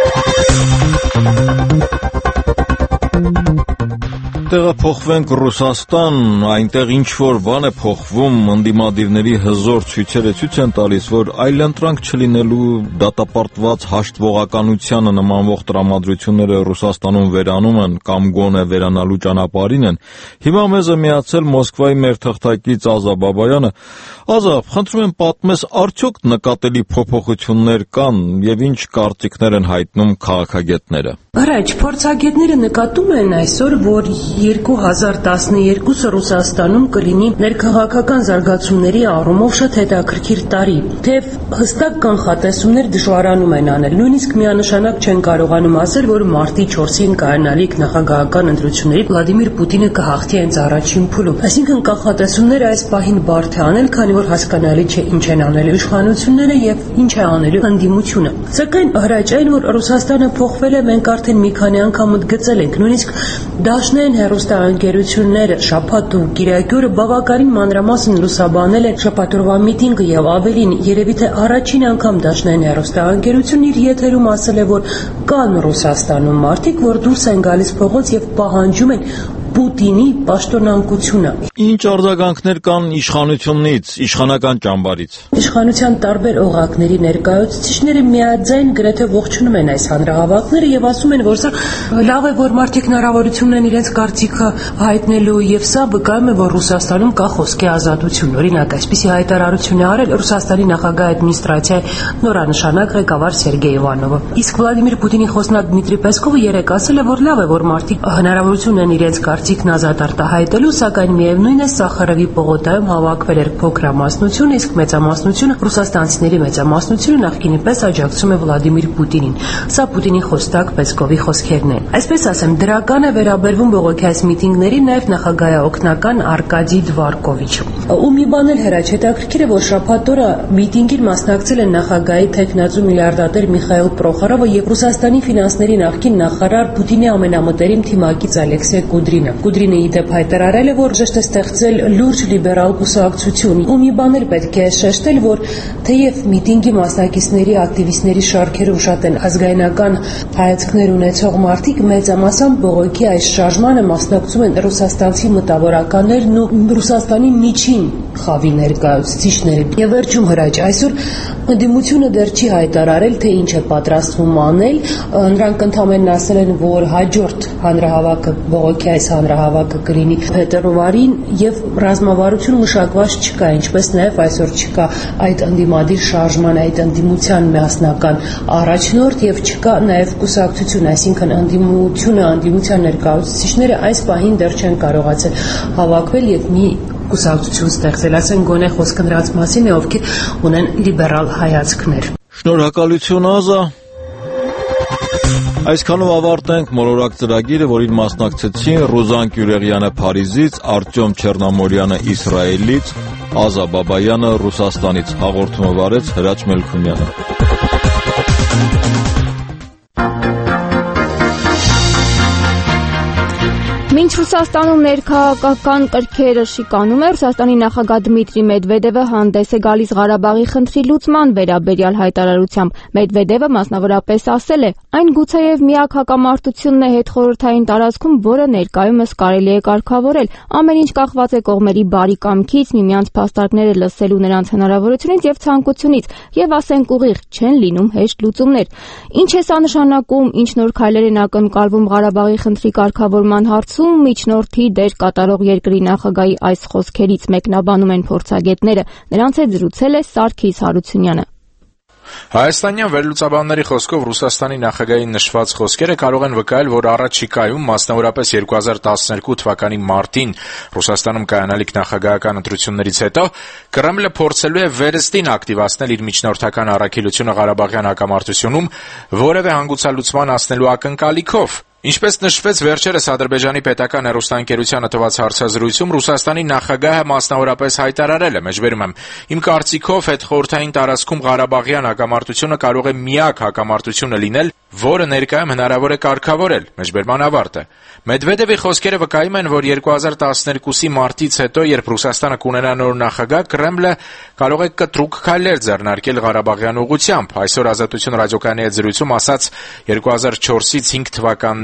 Տեղափոխվենք Ռուսաստան, այնտեղ ինչ-որ բան է փոխվում, ընդդիմադիրների հզոր ցույցերը ցույց են տալիս, որ այլընտրանք չլինելու դատապարտված հաշտվողականությանը նմանվող տրամադրությունները Ռուսաստանում վերանում են կամ գոնե վերանալու ճանապարհին են։ Հիմա մեզ է միացել Մոսկվայի մեր թղթակից Ազա Բաբայանը։ Ազա, խնդրում եմ պատմես, արդյոք նկատելի փոփոխություններ կան եւ ինչ կարծիքներ են հայտնում քաղաքագետները։ Առաջ փորձագետները նկատում են այսօր, որ երկու հազար տասներկուսը Ռուսաստանում կլինի ներքաղաքական զարգացումների առումով շատ հետաքրքիր տարի, թեև հստակ կանխատեսումներ դժվարանում են անել, նույնիսկ միանշանակ չեն կարողանում ասել, որ մարտի չորսին կայանալիք նախագահական ընտրությունների Վլադիմիր Պուտինը կհաղթի հենց առաջին փուլում։ Այսինքն կանխատեսումները այս պահին բարդ է անել, քանի որ հասկանալի չէ ինչ են անելու իշխանությունները եւ ինչ է անելու ընդդիմությունը։ Սակայն առաջ այն, որ Ռուսաստանը փոխվել է, մենք արդեն մի քանի անգամ ընդգծել ենք, նույնիսկ դաշնային հեռուստաընկերությունները շաբաթ ու կիրակի օրը բավականին մանրամասն լուսաբանել են շաբաթօրվա միտինգը եւ ավելին, երևի թե առաջին անգամ դաշնային հեռուստաընկերությունն իր եթերում ասել է, որ կան Ռուսաստանում մարդիկ, որ դուրս են գալիս փողոց եւ պահանջում են Պուտինի պաշտոնանկությունը։ Ինչ արձագանքներ կան իշխանությունից, իշխանական ճամբարից։ Իշխանության տարբեր օղակների ներկայացուցիչները միաձայն գրեթե ողջունում են այս հանրահավաքները եւ ասում են, որ սա լավ է, որ մարդիկ հնարավորություն ունեն իրենց կարծիքը հայտնելու եւ սա վկայում է, որ Ռուսաստանում կա խոսքի ազատություն։ Օրինակ, այսպիսի հայտարարություն է արել Ռուսաստանի նախագահ ադմինիստրացիայի նորանշանակ ղեկավար Սերգեյ Իվանովը։ Իսկ Վլադիմիր Պուտինի խոսնակ Դմիտրի Պեսկովը երեկ ասել է, որ լավ է, որ մարդիկ հնարավորություն ունեն իրենց կարծիքն ազատ արտահայտելու, սակայն միևնույն է Սախարովի պողոտայում հավաքվել էր փոքրամասնություն, իսկ մեծամասնությունը ռուսաստանցիների մեծամասնությունը նախկինի պես աջակցում է Վլադիմիր Պուտինին։ Սա Պուտինի խոստակ Պեսկովի խոսքերն են։ Այսպես ասեմ, դրական է վերաբերվում բողոքի այս միտինգներին նաև նախագահաօգնական Արկադի Դվարկովիչը։ Ու մի բան էլ հրաչ հետաքրքիր է, որ շաբաթ օրը միտինգին մասնակցել են նախագահի թեկնածու միլիարդատեր Միխայիլ Պրոխորովը եւ Ռուսաստանի ֆինանսների նախկին նախարար Պուտինի ամենամտերիմ թիմակից Ալեքսեյ Կուդրինը։ Կուդրինը ի դեպ հայտարարել է, որ ճիշտ է ստեղծել լուրջ լիբերալ կուսակցություն։ Ու մի բան էլ պետք է շեշտել, որ թեև միտինգի մասնակիցների, ակտիվիստների շարքերում շատ են ազգայնական հայացքներ ունեցող մարդիկ, մեծամասամբ բողոքի այս շարժմանը մասնակցում են ռուսաստանցի մտավորականներն ու Ռուսաստանի միջին խավի ներկայացուցիչները։ Եվ վերջում հրաչ, այսօր ընդդիմությունը դեռ չի հայտարարել, թե ինչ է պատրաստվում անել։ Նրանք ընդհանրեն ասել են, որ հաջորդ հանրահավաքը բողոքի այս հանրահավաքը կլինի փետրվարին եւ ռազմավարություն մշակված չկա, ինչպես նաեւ այսօր չկա այդ ընդդիմադիր շարժման, այդ ընդդիմության միասնական առաջնորդ եւ չկա նաեւ կուսակցություն, այսինքն ընդդիմությունը, ընդդիմության ներկայացուցիչները այս պահին դեռ չեն կարողացել հավաքվել եւ մի կուսակցություն ստեղծել, ասեն գոնե խոսքը նրանց մասին է, ովքեր ունեն լիբերալ հայացքներ։ Շնորհակալություն Ազա։ Այսքանով ավարտենք մոլորակ ծրագիրը, որին մասնակցեցին Ռուզան Կյուրեղյանը Փարիզից, Արտյոմ Չեռնամորյանը Իսրայելից, Ազա Բաբայանը Ռուսաստանից։ Հաղորդումը վարեց Հրաչ Մելքումյանը։ Մինչ Ռուսաստանում ներքաղաքական կրքերը շիկանում է, Ռուսաստանի նախագահ Դմիտրի Մեդվեդևը հանդես է գալիս Ղարաբաղի խնդրի լուծման վերաբերյալ հայտարարությամբ։ Մեդվեդևը մասնավորապես ասել է, այն գուցեև միակ հակամարտությունն է հետխորհրդային տարածքում, որը ներկայումս կարելի է կարգավորել։ Ամեն ինչ կախված է կողմերի բարի կամքից, միմյանց փաստարկները լսելու նրանց հնարավորությունից եւ ցանկությունից, եւ ասենք ուղիղ չեն լինում հեշտ լուծումներ։ Ինչ է սա նշանակում, ինչ նոր քայլեր են ակնկալվում Ղարաբաղի խնդրի կարգավորման հարցում, միջնորդի դեր կատարող երկրի նախագահի այս խոսքերից մեկնաբանում են փորձագետները։ Նրանց հետ զրուցել է Սարգիս Հարությունյանը։ Հայաստանյան վերլուծաբանների խոսքով Ռուսաստանի նախագահի նշված խոսքերը կարող են վկայել, որ առաջիկայում, մասնավորապես երկու հազար տասներկու թվականի մարտին Ռուսաստանում կայանալիք նախագահական ընտրություններից հետո Կրեմլը փորձելու է վերստին ակտիվացնել իր միջնորդական առաքելությունը Ղարաբաղյան հակամարտությունում որևէ հանգուցալուծման հասնելու ակնկալիքով։ Ինչպես նշվեց վերջերս Ադրբեջանի պետական հեռուստաընկերությանը տված հարցազրույցում, Ռուսաստանի նախագահը մասնավորապես հայտարարել է, մեջբերում եմ, իմ կարծիքով հետխորհրդային տարածքում Ղարաբաղյան հակամարտությունը կարող է միակ հակամարտությունը լինել, որը ներկայում հնարավոր է կարգավորել, մեջբերման ավարտը։ Մեդվեդևի խոսքերը վկայում են, որ երկու հազար տասներկուսի մարտից հետո, երբ Ռուսաստանը կունենա նոր նախագահ, Կրեմլը կարող է կտրուկ քայլեր ձեռնարկել Ղարաբաղյան ուղղությամբ։ Այսօր Ազատություն ռադիոկայանի հետ զրույցում ասաց երկու հազար չորսից հինգ թվականների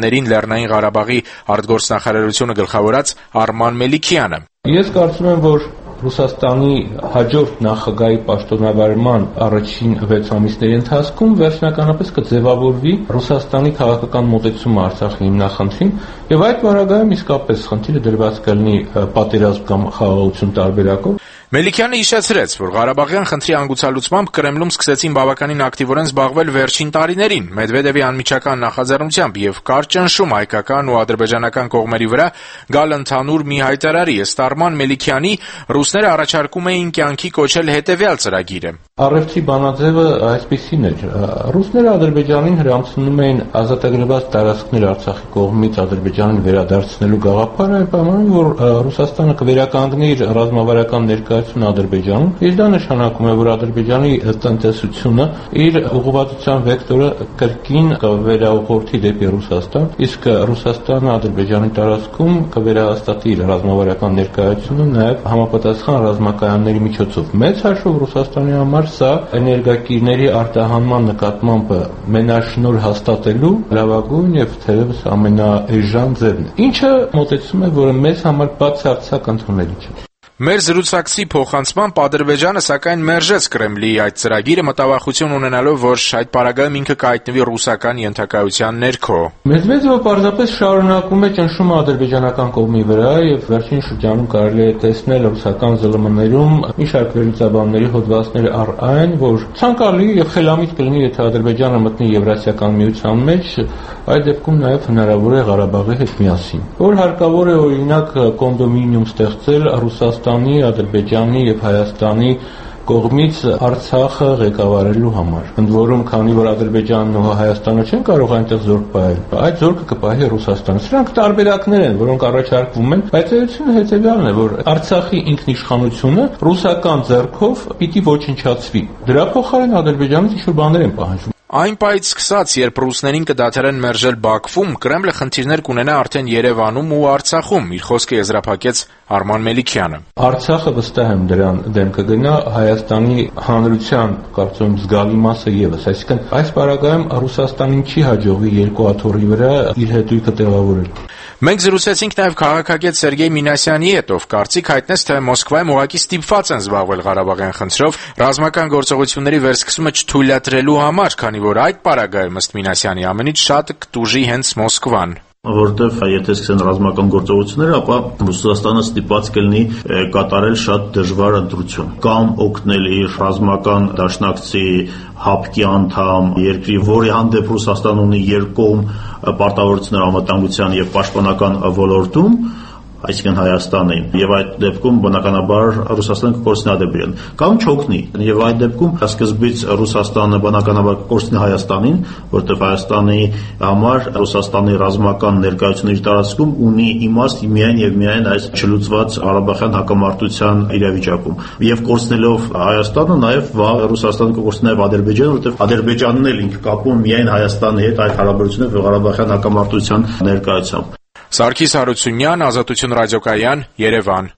պաշտոնյաներին Լեռնային Ղարաբաղի արտգործնախարարությունը գլխավորած Արման Մելիքյանը։ Ես կարծում եմ, որ Ռուսաստանի հաջորդ նախագահի պաշտոնավարման առաջին վեց ամիսների ընթացքում վերջնականապես կձևավորվի Ռուսաստանի քաղաքական մոտեցումը Արցախի հիմնախնդրին, եւ այդ բaragայում իսկապես խնդիրը դրված կլինի պատերազմ կամ խաղաղություն տարբերակով։ Մելիքյանը հիշեցրեց, որ Ղարաբաղյան խնդրի անկուցալուծմամբ Կրեմլում սկսեցին բավականին ակտիվորեն զբաղվել վերջին տարիներին Մեդվեդևի անմիջական նախաձեռնությամբ եւ կար ճնշում հայկական ու ադրբեջանական կողմերի վրա գալ ընդհանուր մի հայտարարի։ Ըստ Արման Մելիքյանի, ռուսները առաջարկում էին կյանքի կոչել հետեւյալ ծրագիրը։ Առևտրի բանաձևը այսպիսին էր. ռուսները Ադրբեջանին հրամցնում էին ազատագրված տարածքներ Արցախի կողմից Ադրբեջանին վերադարձնելու գաղափարը, այն պայմանով, որ Ռուսաստանը կվերականգնի իր ռազմավարական ներկայությունը Ադրբեջանում, իսկ դա նշանակում է, որ Ադրբեջանի տնտեսությունը իր ուղղվածության վեկտորը կրկին կվերաուղղորդի դեպի Ռուսաստան, իսկ Ռուսաստանը Ադրբեջանի տարածքում կվերահաստատի իր ռազմավարական ներկայությունը նաև համապատասխան ռազմակայանների միջոցով։ Մեծ հաշվով Ռուսաստանի համար սա էներգակիրների արտահանման նկատմամբ մենաշնորհ հաստատելու լավագույն եւ թերևս ամենաէժան ձևն է, ինչը մոտեցում է, որը մեզ համար բացարձակ ընդունելի չէ։ Մեր զրուցակցի փոխանցմամբ Ադրբեջանը սակայն մերժեց Կրեմլի այդ ծրագիրը մտավախություն ունենալով, որ այդ պարագայում ինքը կհայտնվի ռուսական ենթակայության ներքո։ Մեդվեդևը պարզապես շարունակում է ճնշումը ադրբեջանական կողմի վրա եւ վերջին շրջանում կարելի է տեսնել ռուսական ԶԼՄ-ներում մի շարք վերլուծաբանների հոդվածներ առ այն, որ ցանկալի եւ խելամիտ կլինի, եթե Ադրբեջանը մտնի Եվրասիական միության մեջ, այդ դեպքում նաեւ հնարավոր է Ղարաբաղի հետ միասին, որ հարկավոր է օրինակ կոնդոմինիում ստեղծել Ռուսաստանի, Ադրբեջանի եւ Հայաստանի կողմից Արցախը ղեկավարելու համար։ Ընդ որում, քանի որ Ադրբեջանն ու Հայաստանը չեն կարող այնտեղ զորք պահել, այդ զորքը կպահի Ռուսաստանը։ Սրանք տարբերակներ են, որոնք առաջարկվում են, բայց էությունը հետեւյալն է, որ Արցախի ինքնիշխանությունը ռուսական ձեռքով պիտի ոչնչացվի։ Դրա փոխարեն Ադրբեջանից ինչ-որ բաներ են պահանջվում։ Այն պայծ սկսած, երբ ռուսներին կդադարեն մերժել Բաքվում, Կրեմլը խնդիրներ կունենա արդեն Երևանում ու Արցախում, իր խոսքը եզրափակեց Արման Մելիքյանը։ Արցախը վստահ եմ դրան դեմ կգնա, Հայաստանի հանրության կարծում զգալի մասը եւս, այսինքն այս պարագայում Ռուսաստանին չի հաջողվի երկու աթոռի վրա իր հետույքը տեղավորել։ Մենք զրուցեցինք նաև քաղաքագետ Սերգեյ Մինասյանի հետ, ով կարծիք հայտնեց, թե Մոսկվայում ուղղակի ստիպված են զբաղվել Ղարաբաղյան խնդրով ռազմական գործողությունների վերսկսումը չթույլատրելու համար, քանի որ այդ պարագայում ըստ Մինասյանի ամենից շատը կտուժի հենց Մոսկվան։ Որտեվ եթե սկսեն ռազմական գործողություններ, ապա Ռուսաստանը ստիպված կլինի կատարել շատ դժվար ընտրություն, կամ օգնել իր ռազմական դաշնակցի հապկի անդամ երկրի, որի հանդեպ Ռուսաստանը ունի երկկողմ պարտավորություններ անվտանգության եւ պաշտպանական ոլորտում, այսինքն Հայաստանին, եւ այդ դեպքում բնականաբար Ռուսաստանը կկորցնի Ադրբեջան, կամ չօգնի, եւ այդ դեպքում սկզբից Ռուսաստանը բնականաբար կկորցնի Հայաստանին, որտեղ Հայաստանի համար Ռուսաստանի ռազմական ներկայությունը իր տարածքում ունի իմաստ միայն եւ միայն այս չլուծված Ղարաբաղյան հակամարտության իրավիճակում, եւ կորցնելով Հայաստանը նաեւ վաղ Ռուսաստանը կկորցնի նաեւ Ադրբեջանը, որտեղ Ադրբեջանն էլ ինքը կապում միայն Հայաստանի հետ այդ հարաբերությունները Ղարաբաղյան հակամարտության ներկայությամբ։ Սարգիս Հարությունյան, Ազատություն ռադիոկայան, Երևան։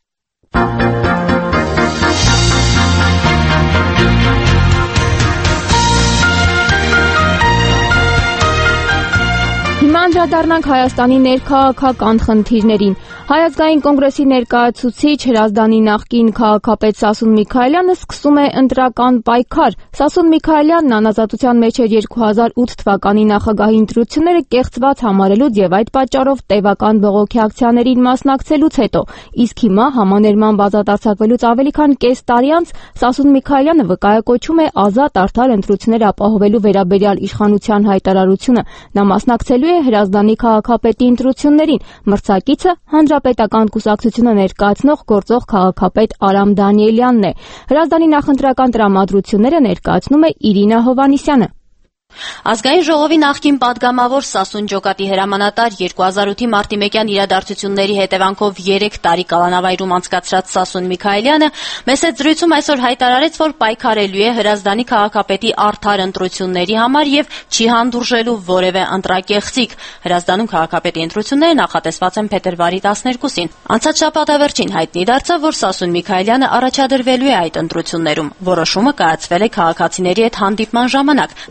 Հիմա անդրադառնանք Հայաստանի ներքաղաքական խնդիրներին։ Հայ ազգային կոնգրեսի ներկայացուցիչ Հրազդանի նախկին քաղաքապետ Սասուն Միքայելյանը սկսում է ընտրական պայքար։ Սասուն Միքայելյանն անազատության մեջ էր երկու հազար ութ թվականի նախագահի ընտրությունները կեղծված համարելուց եւ այդ պատճառով տևական բողոքի ակցիաներին մասնակցելուց հետո, իսկ հիմա համաներմամբ ազատ արձակվելուց ավելի քան կես տարի անց Սասուն Միքայելյանը վկայակոչում է ազատ արդար ընտրություններ ապահովելու վերաբերյալ իշխանության հայտարարությունը։ Նա մասնակցելու է Հրազդանի քաղաքապետի ընտրություններին։ Մրցակիցը Հանրապետական կուսակցությունը ներկայացնող գործող քաղաքապետ Արամ Դանիելյանն է։ Հրազդանի նախընտրական տրամադրությունները ներկայացնում է Իրինա Հովանիսյանը։ Ազգային ժողովի նախկին падգամավոր Սասուն Ջոկատի հրամանատար երկու հազար ութի մարտի մեկյան իրադարձությունների հետևանքով երեք տարի կալանավայրում անցկացրած Սասուն Միքայելյանը մեծ զրույցում այսօր հայտարարեց, որ պայքարելու է Հրազդանի քաղաքապետի արդար ընտրությունների համար եւ չի հանդուրժելու որևէ ընտրակեղծիք։ Հրազդանում քաղաքապետի ընտրությունները նախատեսված են փետրվարի տասներկուսին։ Անցած շաբաթավերջին հայտնի դարձավ, որ Սասուն Միքայելյանը առաջադրվելու է այդ ընտրություններում։ Որոշումը կայացվել է քաղաքացիների հետ հանդիպման ժամանակ։ Նրանք են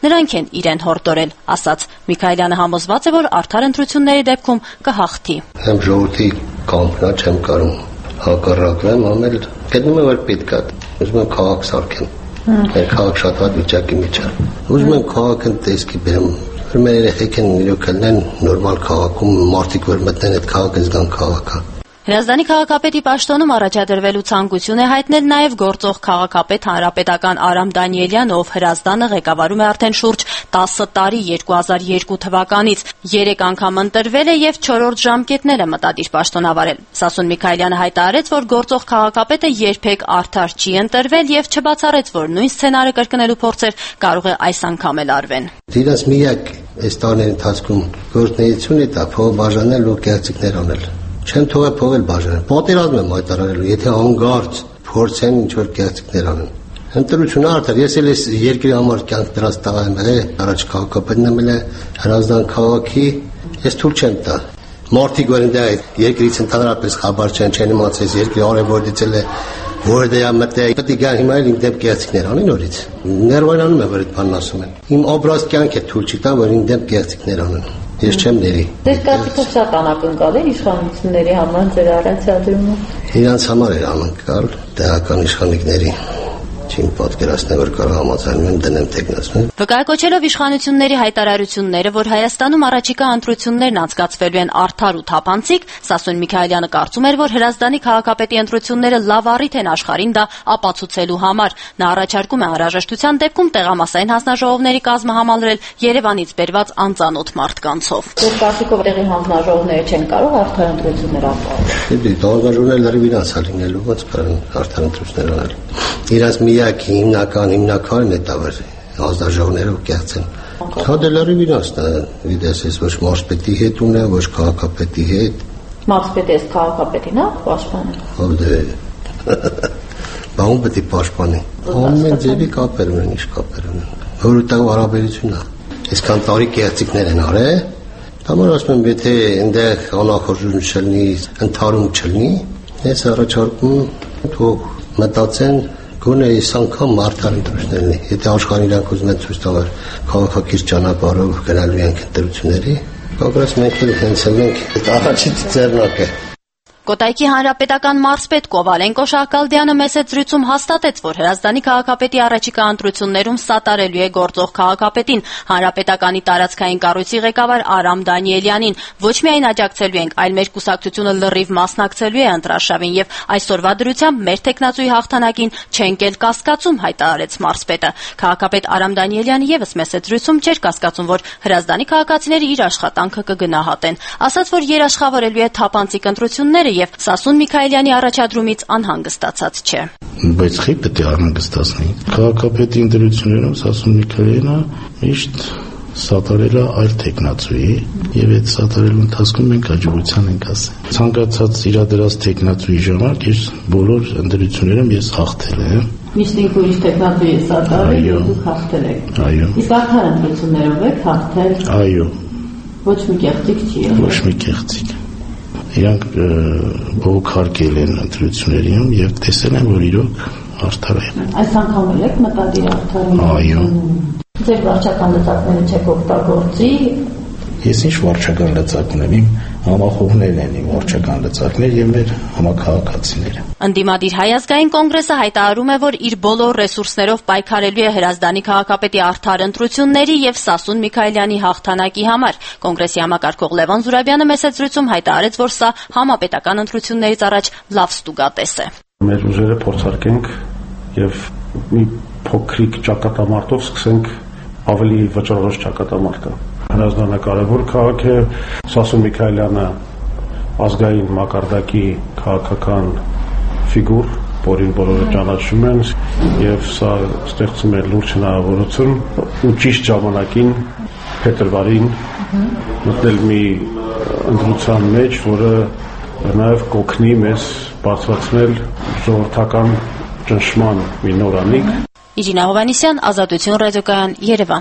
իրեն հորդորել, ասաց. Միքայելյանը համոզված է, որ արդար ընտրությունների դեպքում կհաղթի։ Եմ ժողովրդի կամքնա չեմ կարում հակառակվեմ, ամել գտնում եմ, որ պետք է ուզում եմ քաղաք սարքեմ, մեր քաղաք շատ վատ վիճակի մեջ է, ուզում եմ քաղաքն տեսքի բերեմ, որ մեր երեխեքն իրոք ելնեն նորմալ քաղաքում, մարդիկ որ մտնեն այդ քաղաքը զգան քաղաք է։ Հրազդանի քաղաքապետի պաշտոնում առաջադրվելու ցանկություն է հայտնել նաև գործող քաղաքապետ հանրապետական Արամ Դանիելյանը, ով Հրազդանը ղեկավարում է արդեն շուրջ տասը տարի երկու հազար երկու թվականից։ Երեք անգամ ընտրվել է եւ չորրորդ ժամկետներ է մտադիր պաշտոնավարել։ Սասուն Միքայելյանը հայտարարեց, որ գործող քաղաքապետը երբեք արդար չի ընտրվել եւ չբացառեց, որ նույն սցենարը կրկնելու փորձեր կարող է այս անգամ էլ արվեն։ Դրանց միակ այս տարիների ընթացքում գործունեություն է տա փող բաժանել ու կերտիկներ անել։ Չեմ թողել փողել բաժանել։ Պատերազմ եմ հայտարարելու, եթե հանգարց փորձեն ինչ-որ կերտիկներ անեն։ Ընտրությունը արդար, ես էլ այս երկրի համար կյանք դրած տղա եմ եղել, առաջ քաղաքապետն եմ եղել, Հրազդան քաղաքի, ես թույլ չեմ տա։ Մարդիկ որ ինձ այդ երկրից ընդհանրապես խաբար չեն, չեն իմացել, երկրի արևորտից էլ է, որ դեա մտե, պետք է գան հիմա էլ իմ դեմ կերտիկներ անեն նորից։ Ներվայրանում եմ, որ այդ բանն ասում են։ Իմ օբրազ կյանք է թույլ չի տա, որ իմ դեմ կերտիկներ անեն։ Ես չեմ ների։ Ձեր կարծիքով շատ անակնկալ է իշխանությունների համար ձեր առաջադրումը։ Իրանց համար էր անակնկալ, տեղական իշխանիկների չեմ պատկերացնել, որ կարող համաձայնում եմ դնեմ տեխնացում։ Վկայակոչելով իշխանությունների հայտարարությունները, որ Հայաստանում առաջիկա ընտրություններն անցկացվելու են արդար ու թափանցիկ, Սասուն Միքայելյանը կարծում էր, որ Հրազդանի քաղաքապետի ընտրությունները լավ առիթ են աշխարհին դա ապացուցելու համար։ Նա առաջարկում է անհրաժեշտության դեպքում տեղամասային հանձնաժողովների կազմը համալրել Երևանից բերված անծանոթ մարդկանցով։ Ձեր կարծիքով տեղի հանձնաժողովները չեն կարող արդար ընտրություններ ապահովել։ Դե հանձնաժողովները լրիվ իրանց է լինելու, ոնց կարող արդար ընտրություններ անել։ Իրանց միակ հիմնական հիմնականն է դա որ հանձնաժողովներով կեղծեն։ Հա դե լրիվ իրանցն է, գիտես, ես ոչ մարզպետի հետ ունեմ, ոչ քաղաքապետի հետ։ Մարզպետը էս քաղաքապետին է պաշտպանը։ Հա դե բան պետք է պաշտպանի։ Ամեն ձևի կապեր ունեն, ինչ կապեր ունեն։ Որտեղ հարաբերություն է։ Այսքան տարի կեղծիկներ են արել։ Համար ասում եմ, եթե այնտեղ անախորժություն չլինի, ընդհարում չլինի, ես առաջարկում թող մտածեն գոնե այս անգամ արդար ընտրություններն է։ Եթե աշխարհին իրանք ուզում են ցույց տալ քաղաքակիրթ ճանապարհով գնալու են ընտրությունների, կողքից մենք էլ հենց ենք առաջի ծերնակը։ Կոտայքի հանրապետական մարզպետ Կովալենկո Շահկալդյանը մեծ զրույցում հաստատեց, որ Հրազդանի քաղաքապետի առաջիկա ընտրություններում սատարելու է գործող քաղաքապետին, հանրապետականի տարածքային կառույցի ղեկավար Արամ Դանիելյանին։ Ոչ միայն աջակցելու ենք, այլ մեր կուսակցությունը լրիվ մասնակցելու է ընտրարշավին եւ այսօրվա դրությամբ մեր տեխնացուի հաղթանակին չենք էլ կասկածում, հայտարարեց մարզպետը։ Քաղաքապետ Արամ Դանիելյանը եւս մեծ զրույցում չէր կասկածում, որ Հրազդանի քաղաքացիները իր աշխատանքը կգնահատեն։ Ասաց, որ երաշխավորելու է թափանցիկ ընտրությունները եւ Սասուն Միքայելյանի առաջադրումից անհանգստացած չէ։ Բայց խի պետք է անհանգստացնի։ Քաղաքապետի ընտրություններում Սասուն Միքայելյանը միշտ սատարել է այլ տեխնացուի եւ այդ սատարելու ընթացքում մենք հաջողության ենք ասել։ Ցանկացած իրադրած տեխնացուի ժամանակ ես բոլոր ընտրություններում ես հաղթել եմ։ Միշտ ինքը ուրիշ տեխնացուի է սատարել եւ դուք հաղթել եք։ Այո։ Իսկ արդար ընտրություններով եք հաղթել։ Այո։ Ոչ մի կեղծիք չի եղել։ Ոչ մի կեղծիք։ Իրանք բողոքարկել են ընտրություններին եւ տեսել են, որ իրոք արդար է։ Այս անգամ էլ եք մտադիր արդարին։ Այո։ Ձեր վարչական լծակները չեք օգտագործի։ Ես ինչ վարչական լծակ ունեմ, իմ համախոհներն են իմ վարչական լծակներ եւ մեր համակարգացիները։ Ընդդիմադիր Հայ ազգային կոնգրեսը հայտարարում է, որ իր բոլոր ռեսուրսներով պայքարելու է Հրազդանի քաղաքապետի արդար ընտրությունների եւ Սասուն Միքայելյանի հաղթանակի համար։ Կոնգրեսի համակարգող Լևոն Զուրաբյանը մեծ զրույցում հայտարարեց, որ սա համապետական ընտրություններից առաջ լավ ստուգատես է։ Մեր ուժերը փորձարկենք եւ մի փոքրիկ ճակատամարտով սկսենք ավելի վճռորոշ ճակատամարտը։ Հրազդանը կարևոր քաղաք է, Սասուն Միքայելյանը ազգային մակարդակի քաղաքական ֆիգուր, որին բոլորը ճանաչում են, եւ սա ստեղծում է լուրջ հնարավորություն ու ճիշտ ժամանակին փետրվարին մտնել մի ընտրության մեջ, որը նաեւ կօգնի մեզ բարձրացնել ժողովրդական ճնշման մի նորանիկ։ Իրինա Հովհաննիսյան, Ազատություն ռադիոկայան, Երևան։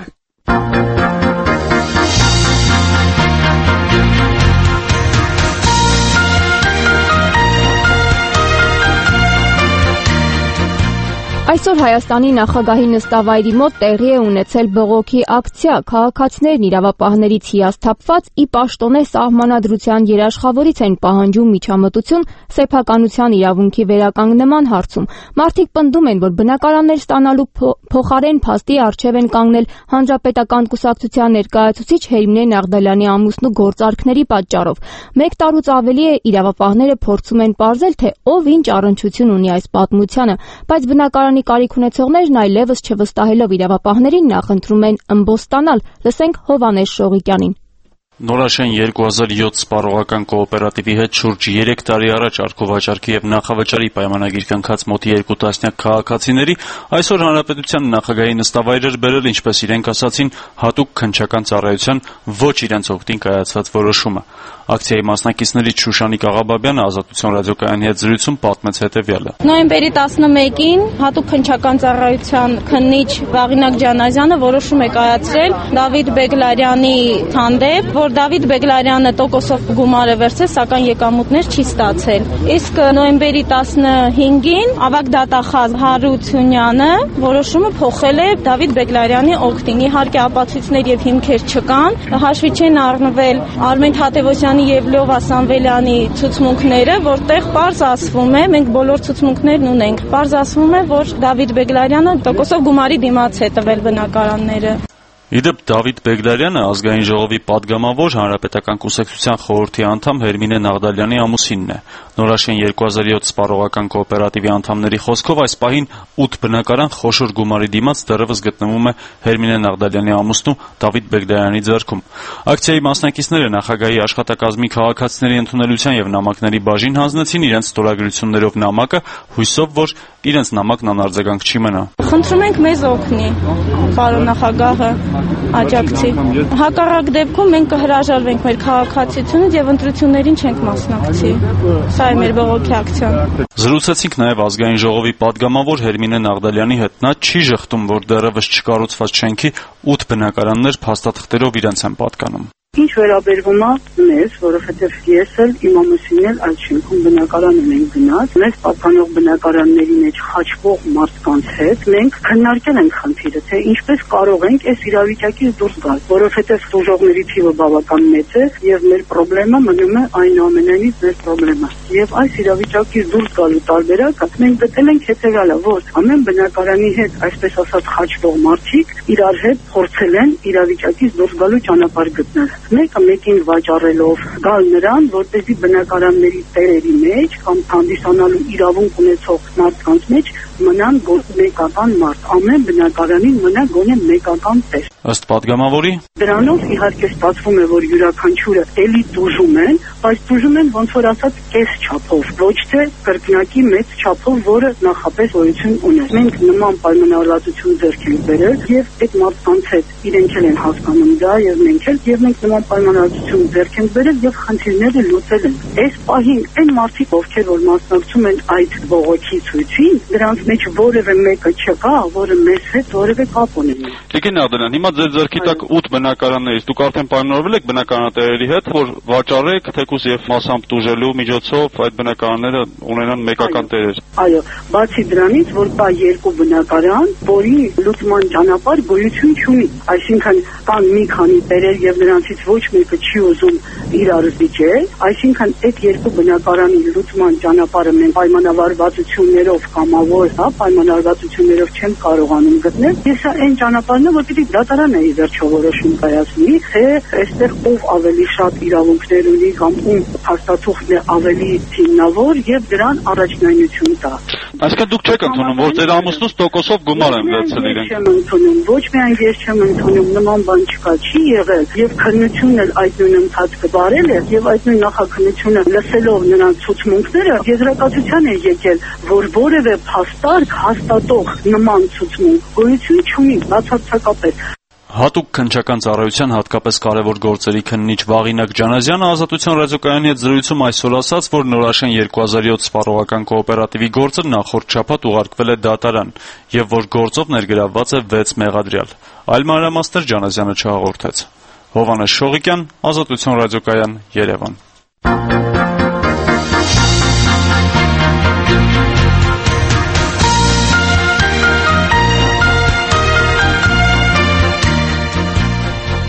Այսօր Հայաստանի նախագահի նստավայրի մոտ տեղի է ունեցել բողոքի ակցիա։ Քաղաքացիներն իրավապահներից հիասթափված ի պաշտոնե սահմանադրության երաշխավորից են պահանջում միջամտություն սեփականության իրավունքի վերականգնման հարցում։ Մարդիկ պնդում են, որ բնակարաններ ստանալու փոխարեն փաստի առջև են կանգնել Հանրապետական կուսակցության ներկայացուցիչ Հերմինե Նաղդալյանի ամուսնու գործարքների պատճառով։ Մեկ տարուց ավելի է իրավապահները փորձում են պարզել, թե ով ինչ առնչություն ունի այս պատմությանը, բայց բնակարանի կարիք ունեցողներն այլևս չվստահելով իրավապահներին նախընտրում են ըմբոս ստանալ։ Լսենք Հովհաննես Շողիկյանին։ Նորաշեն երկու հազար յոթ սպառողական կոոպերատիվի հետ շուրջ երեք տարի առաջ արկովաճառքի եւ նախավճարի պայմանագիր կնքած մոտ երկու տասնյակ քաղաքացիների այսօր Հանրապետության նախագահի նստավայր էր բերել, ինչպես իրենք ասացին, հատուկ քննչական ծառայության ոչ իրենց օգտին կայացված որոշումը։ Ակցիայի մասնակիցներից Շուշանիկ Աղաբաբյանը Ազատություն ռադիոկայանի հետ զրույցում պատմեց հետևյալը. Նոյեմբերի տասնմեկին հատուկ քննչական ծառայության քննիչ Վաղինակ Ջանազյանը որոշում է կայացրել Դավիթ Բեգլարյանի հանդեպ, որ Դավիթ Բեգլարյանը տոկոսով գումար է վերցրել, սակայն եկամուտներ չի ստացել։ Իսկ նոյեմբերի տասնհինգին ավագ դատախազ Հարությունյանը որոշումը փոխել է Դավիթ Բեգլարյանի օգտին։ Իհարկե ապացույցներ եւ հիմքեր չկան, հաշվի չեն առնվել Արմեն Թադևոսյանի եւ Լյովա Սամվելյանի ցուցմունքները, որտեղ պարզ ասվում է, մենք բոլոր ցուցմունքներն ունենք, պարզ ասվում է, որ Դավիթ Բեգլարյանը տոկոսով գումարի դիմաց է տվել բնակարանները։ Իդեպ Դավիթ Բեգլարյանը ազգային ժողովի պատգամավոր Հանրապետական կուսակցության խորհրդի անդամ Հերմինե Նաղդալյանի ամուսինն է։ Նորաշեն երկու հազար յոթ սպառողական կոոպերատիվի անդամների խոսքով այս պահին ութ բնակարան խոշոր գումարի դիմաց դեռևս գտնվում է Հերմինե Նաղդալյանի ամուսնու Դավիթ Բեգլարյանի ձեռքում։ Ակցիայի մասնակիցները նախագահի աշխատակազմի քաղաքացիների ընդունելության եւ նամակների բաժին հանձնեցին իրենց ստորագրություններով նամակը, հույսով, որ իրենց նամակն անարձագանք չի մնա։ Խնդրում ենք մեզ օգնի, պարոն նախագահը, աջակցի։ Հակառակ դեպքում մենք կհրաժարվենք մեր քաղաքացիությունից եւ ընտրություններին չենք մասնակցի։ Սա է մեր բողոքի ակցիան։ Զրուցեցինք նաեւ ազգային ժողովի պատգամավոր Հերմինե Նաղդալյանի հետ։ Նա չի ժխտում, որ դեռևս չկառուցված շենքի ութ բնակարաններ փաստաթղթերով իրենց են պատկանում։ Ինչ վերաբերվում է մեզ, որովհետև ես էլ իմ ամուսինն էլ այդ շենքում բնակարան ունենք գնաց, մեզ պատկանող բնակարանների մեջ խաչվող մարդկանց հետ մենք քննարկել ենք խնդիրը, թե ինչպես կարող ենք այս իրավիճակից դուրս գալ, որովհետև տուժողների թիվը բավական մեծ է եւ մեր խնդրեմը մնում է այնուամենայնիվ մեր խնդրեմը։ Եվ այս իրավիճակից դուրս գալու տարբերակը մենք գտել ենք հետեւյալը, որ ամեն բնակարանի հետ, այսպես ասած, խաչվող մարդիկ իրար հետ փորձել են իրավիճակից դուրս գալու ճանապարհ գտնել։ Մեկը մեկին վաճառելով գալ նրան, որպեսզի բնակարանների տերերի մեջ կամ հանդիսանալու իրավունք ունեցող մարդկանց մեջ մնան մեկական մարդ, ամեն բնակարանին մնա գոնե մեկական տեր։ Ըստ պատգամավորի դրանով իհարկե ստացվում է, որ յուրաքանչյուրը էլի տուժում են, բայց տուժում են ոնց որ ասած կես չափով, ոչ թե կրկնակի մեծ չափով, որը նախապես գոյություն ունի։ Մենք նման պայմանավորվածություն ձեռք ենք բերել եւ այդ մարդկանց հետ իրենք էլ են հասկանում դա եւ մենք էլ եւ մենք նման պայմանավորվածություն ձեռք ենք բերել եւ խնդիրները լուծել են։ Այս պահին այն մարդիկ, ովքեր որ մասնակցում են այդ բողոքի ցույցին, դրանց մեջ որևէ մեկը չկա, որը մեզ հետ որևէ կապ ունենա։ Տիկին Նաղդալյան, հիմա ձեր ձեռքի տակ ութ բնակարաններից դուք արդեն պայմանավորվել եք բնակարանատերերի հետ, որ վաճառեք թեկուզ եւ մասամբ տուժելու միջոցով այդ բնակարանները ունենան մեկական տերեր։ Այո, բացի դրանից, որ կա երկու բնակարան, որի լուծման ճանապարհ գոյություն չունի, այսինքն կան մի քանի տերեր եւ նրանցից ոչ մեկը չի ուզում իրար զիջել, այսինքն այդ երկու բնակարանի լուծման ճանապարհը մենք պայմանավորվածություններով կամավոր, հա, պայմանավորվածություններով չեմ կարողանում գտնել։ Ես այն ճանապարհն է, որ պիտի դատարանը ի վերջո որոշում կայացնի, թե այստեղ ով ավելի շատ իրավունքներ ունի կամ ում հաստատողն է ավելի հիմնավոր եւ դրան առաջնայնություն տա։ Այսինքն դուք չեք ընդունում, որ ձեր ամուսնուս տոկոսով գումար են վերցրել իրենք։ Չեմ ընդունում, ոչ միայն ես չեմ ընդունում, նման բան չկա, չի եղել եւ քննությունն էլ այդ նույն ընթացքը բարել է եւ այդ նույն նախաքննությունը լսելով նրանց ցուցմունքները եզրակացության է եկել, որ որևէ փաստարկ հաստատող նման ցուցմունք գոյություն չունի բացարձակապես։ Հատուկ քննչական ծառայության հատկապես կարևոր գործերի քննիչ Վաղինակ Ջանազյանը Ազատություն ռադիոկայանի հետ զրույցում այսօր ասաց, որ Նորաշեն երկու հազար յոթ սպառողական կոոպերատիվի գործը նախորդ շաբաթ ուղարկվել է դատարան եւ որ գործով ներգրավված է վեց մեղադրյալ։ Այլ մանրամասներ Ջանազյանը չհաղորդեց։ Հովհաննես Շողիկյան, Ազատություն ռադիոկայան, Երևան։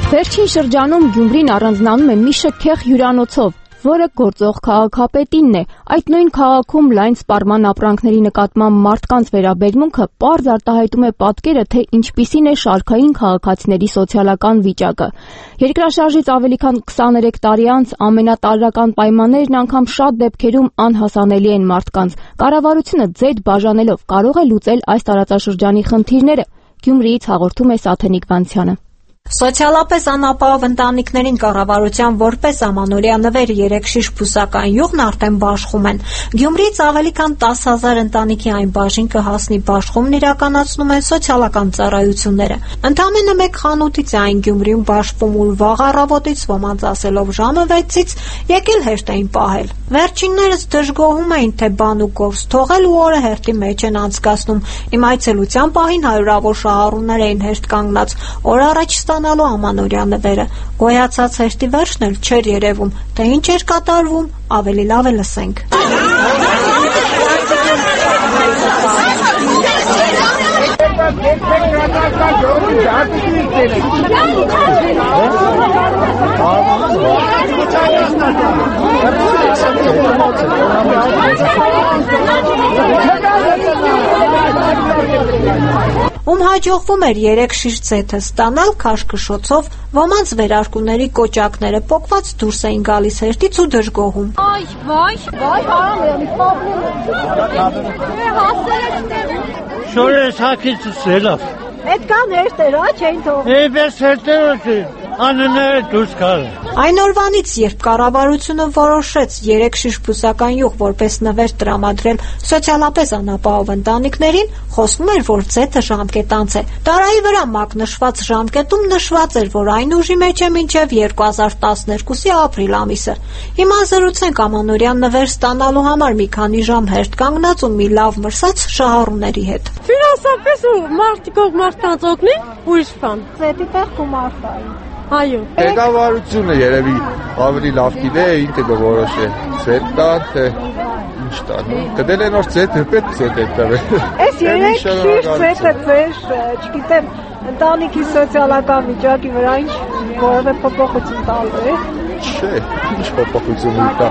Վերջին շրջանում Գյումրին առանձնանում է մի շքեղ հյուրանոցով, որը գործող քաղաքապետինն է։ Այդ նույն քաղաքում լայն սպառման ապրանքների նկատմամբ մարդկանց վերաբերմունքը պարզ արտահայտում է պատկերը, թե ինչպիսին է շարքային քաղաքացիների սոցիալական վիճակը։ Երկրաշարժից ավելի քան քսաներեք տարի անց ամենատարրական պայմաններն անգամ շատ դեպքերում անհասանելի են մարդկանց։ Կառավարությունը ձեթ բաժանելով կարող է լուծել այս տարածաշրջանի խնդիրները։ Գյումրիից հաղորդում է Սաթենիկ Վանցյանը։ Սոցիալապես անապահով ընտանիքներին կառավարության որպես ամանորյա նվեր երեք շիշ բուսական յուղն արդեն բաշխում են։ Գյումրիից ավելի քան տասը հազար ընտանիքի այն բաժին կհասնի բաշխումն իրականացնում են սոցիալական ծառայությունները։ Ընդամենը մեկ խանութից է այն Գյումրիում բաշխվում, ուր վաղ առավոտից ոմանց ասելով ժամը վեցից եկել հերթ էին պահել։ Վերջիններս դժգոհում էին, թե բան ու գործ թողել ու օրը հերթի մեջ են անցկացնում։ Իմ այցելության պահին հարյուրավոր շահառուներ էին հերթ կանգնած, օր առաջ ստանալու ամանորյա նվերը։ Գոյացած հերթի վերջն էլ չէր երևում, թե ինչ էր կատարվում, ավելի լավ է լսենք։ Ում հաջողվում էր երեք շիշ ձեթը ստանալ քաշքշոցով, ոմանց վերարկուների կոճակները պոկված դուրս էին գալիս հերթից ու դժգոհում։ Այ, վայ, վայ, հարամ Շորես հակից սելավ։ Այդ կան հերթեր, ա չեն թող։ Էպես հերթեր անները դուրս կար։ Այն օրվանից, երբ կառավարությունը որոշեց երեք շիշ բուսական յուղ որպես նվեր տրամադրել սոցիալապես անապահով ընտանիքներին, խոսվում էր, որ ձեթը ժամկետանց է։ Տարայի վրա մակնշված ժամկետում նշված էր, որ այն ուժի մեջ է մինչև երկու հազար տասներկուսի ապրիլ ամիսը։ Հիմա զրուցենք ամանորյա նվեր ստանալու համար մի քանի ժամ հերթ կանգնած ու մի լավ մրսած շահառուների հետ։ Ֆինանսապես ու մարդիկով մարդկանց օգնի, ուրիշ բան։ Ձեթի տեղ գումար տային։ Այո։ Ղեկավարությունը երևի ավելի լավ գիտե, ինքը կորոշե ձեթ տա, թե ինչ տա։ Գտել են որ ձեթը պետք ձեթ է տվել։ Այս երեք շիշ ձեթը ձեր, չգիտեմ, ընտանիքի սոցիալական վիճակի վրա ինչ որևէ փոփոխություն տալու է։ Չէ, ինչ փոփոխություն տա։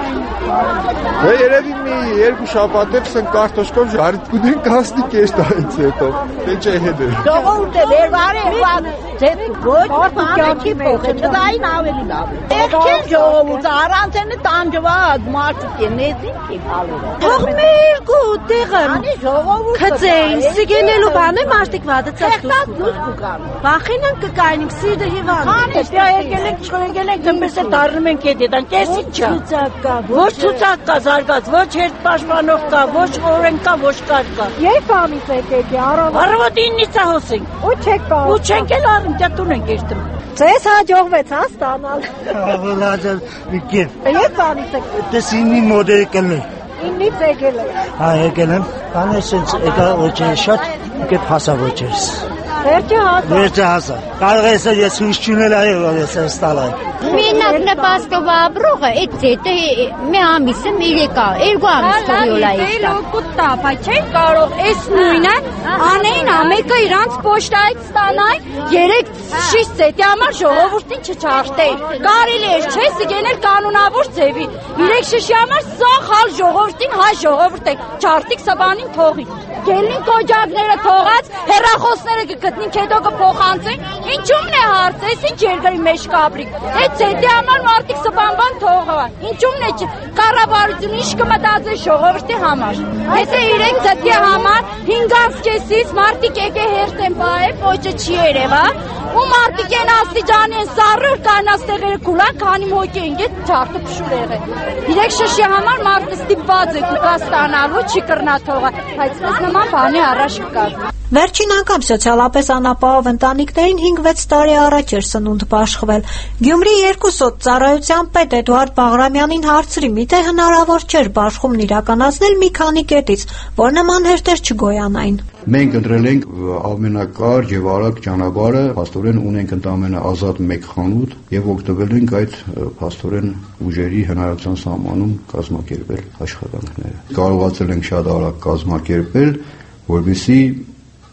Դե երևի մի երկու շաբաթ է կարտոշկով ժարիտկունին կհասնի կես տարից հետո։ Դե չէ հետո։ Ժողովուրդը վերվարի բան ձեթ ոչ բանը չի փոխել, դային ավելի լավ է։ Եկել ժողովուրդը առանց են տանջված մարդիկ են, էսին չի բալու։ Թող մեր գուտեղը։ Անի ժողովուրդը քծեին, սիգենելու բանը մարդիկ վադացած դուս կգան։ Վախենան կկայնիկ սիրտը հիվանդ։ Անի ստա եկել ենք, չեկել ենք, դեմպես է դառնում ենք հետեդան, տեսին չա։ Ցուցակ կա։ Ոչ ցուցակ կա զարգաց, ոչ հետ պաշտպանող կա, ոչ օրենք կա, ոչ կարգ կա։ Երբ ամիս եկեք, առավոտ։ Առավոտ իննից է հոսենք։ Ու չեք կա։ Ու չենք էլ առում, դե տուն ենք երթում։ Ձեզ հաջողվեց, հա, ստանալ։ Ավելաձել մի կերպ։ Երբ ամիս եք։ Դες ինի մոդել եկել է։ Իննից եկել եք։ Հա, եկել եմ։ Բանը սենց եկա ոչ շատ, կետ հասա ոչ ես։ Վերջը հասա։ Վերջը հասա։ Կարող ես ես հույս չունել այ որ ես ստալա։ Մենակ նպաստով ապրողը այդ ձետը մի ամիսը մերեկա, երկու ամիս թողյոլա է։ Կուտա, բայ չեն կարող այս նույնը անեին ամեկը իրանց պոչտայից ստանային, երեք շիշ ձետի համար ժողովուրդին չչարթեին։ Կարելի էր, չէ, սգենել կանոնավոր ձևի։ Երեք շիշի համար սաղ հալ ժողովուրդին հայ ժողովուրդ է, չարթիկ սաբանին թողի։ Գելին կոջակները թողած, հեռախոսները կգտնին, հետո կփոխանցեն։ Ինչու՞մն է հարցը, այս ինչ երկրի մեջ կապրիկ։ Այդ ձետի համար մարդիկ սպանվան թողան։ Ինչու՞մն է կառավարությունը ինչ կմտածի ժողովրդի համար։ Եթե իրենք ձետի համար հինգանց կեսից մարդիկ եկե հերթ են բայ, ոչը չի երևա։ Ու մարդիկ են աստիճանի են սառը կանաստեղերը կուլան, քանի մոկի են գետ չարդը փշուր եղե։ Իրեք շշի համար մարդը ստիպված է կուկա ստանալու, չի կրնա թողա, բայց պես նման բանի առաջ կկար։ Վերջին անգամ սոցիալապես անապահով ընտանիքներին հինգ-վեց տարի առաջ էր սնունդ բաշխվել։ Գյումրի երկու սոցծառայության պետ Էդուարդ Բաղրամյանին հարցրի, միթե հնարավոր չէր բաշխումն իրականացնել մի քանի կետից, որ նման հերթեր չգոյանային։ Մենք ընտրել ենք ամենակարճ եւ արագ ճանապարհը, փաստորեն ունենք ընդամենը ազատ մեկ խանութ եւ օգտվել ենք այդ փաստորեն ուժերի հնարավորության սահմանում կազմակերպել աշխատանքները։ Կարողացել ենք շատ արագ կազմակերպել, որովհետեւ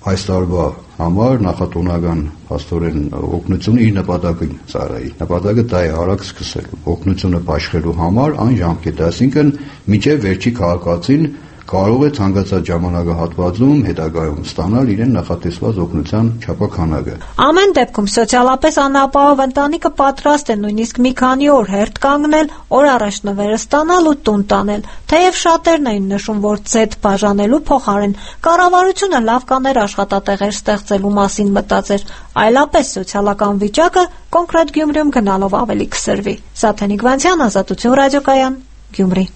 այս տարվա համար նախատոնական փաստորեն օգնությունը իր նպատակին ծառայի։ Նպատակը դա է արագ սկսելու օգնությունը բաշխելու համար այն ժամկետը, այսինքն մինչև վերջի քաղաքացին կարող է ցանկացած ժամանակահատվածում հետագայում ստանալ իրեն նախատեսված օգնության չափաքանակը։ Ամեն դեպքում սոցիալապես անապահով ընտանիքը պատրաստ է նույնիսկ մի քանի օր հերթ կանգնել, օր առաջ նվերը ստանալ ու տուն տանել, թեև շատերն էին նշում, որ ձեթ բաժանելու փոխարեն կառավարությունը լավ կաներ աշխատատեղեր ստեղծելու մասին մտածեր, այլապես սոցիալական վիճակը կոնկրետ Գյումրիում գնալով ավելի կսրվի։ Սաթենիկ Վանցյան, Ազատություն ռադիոկայան, Գյումրի։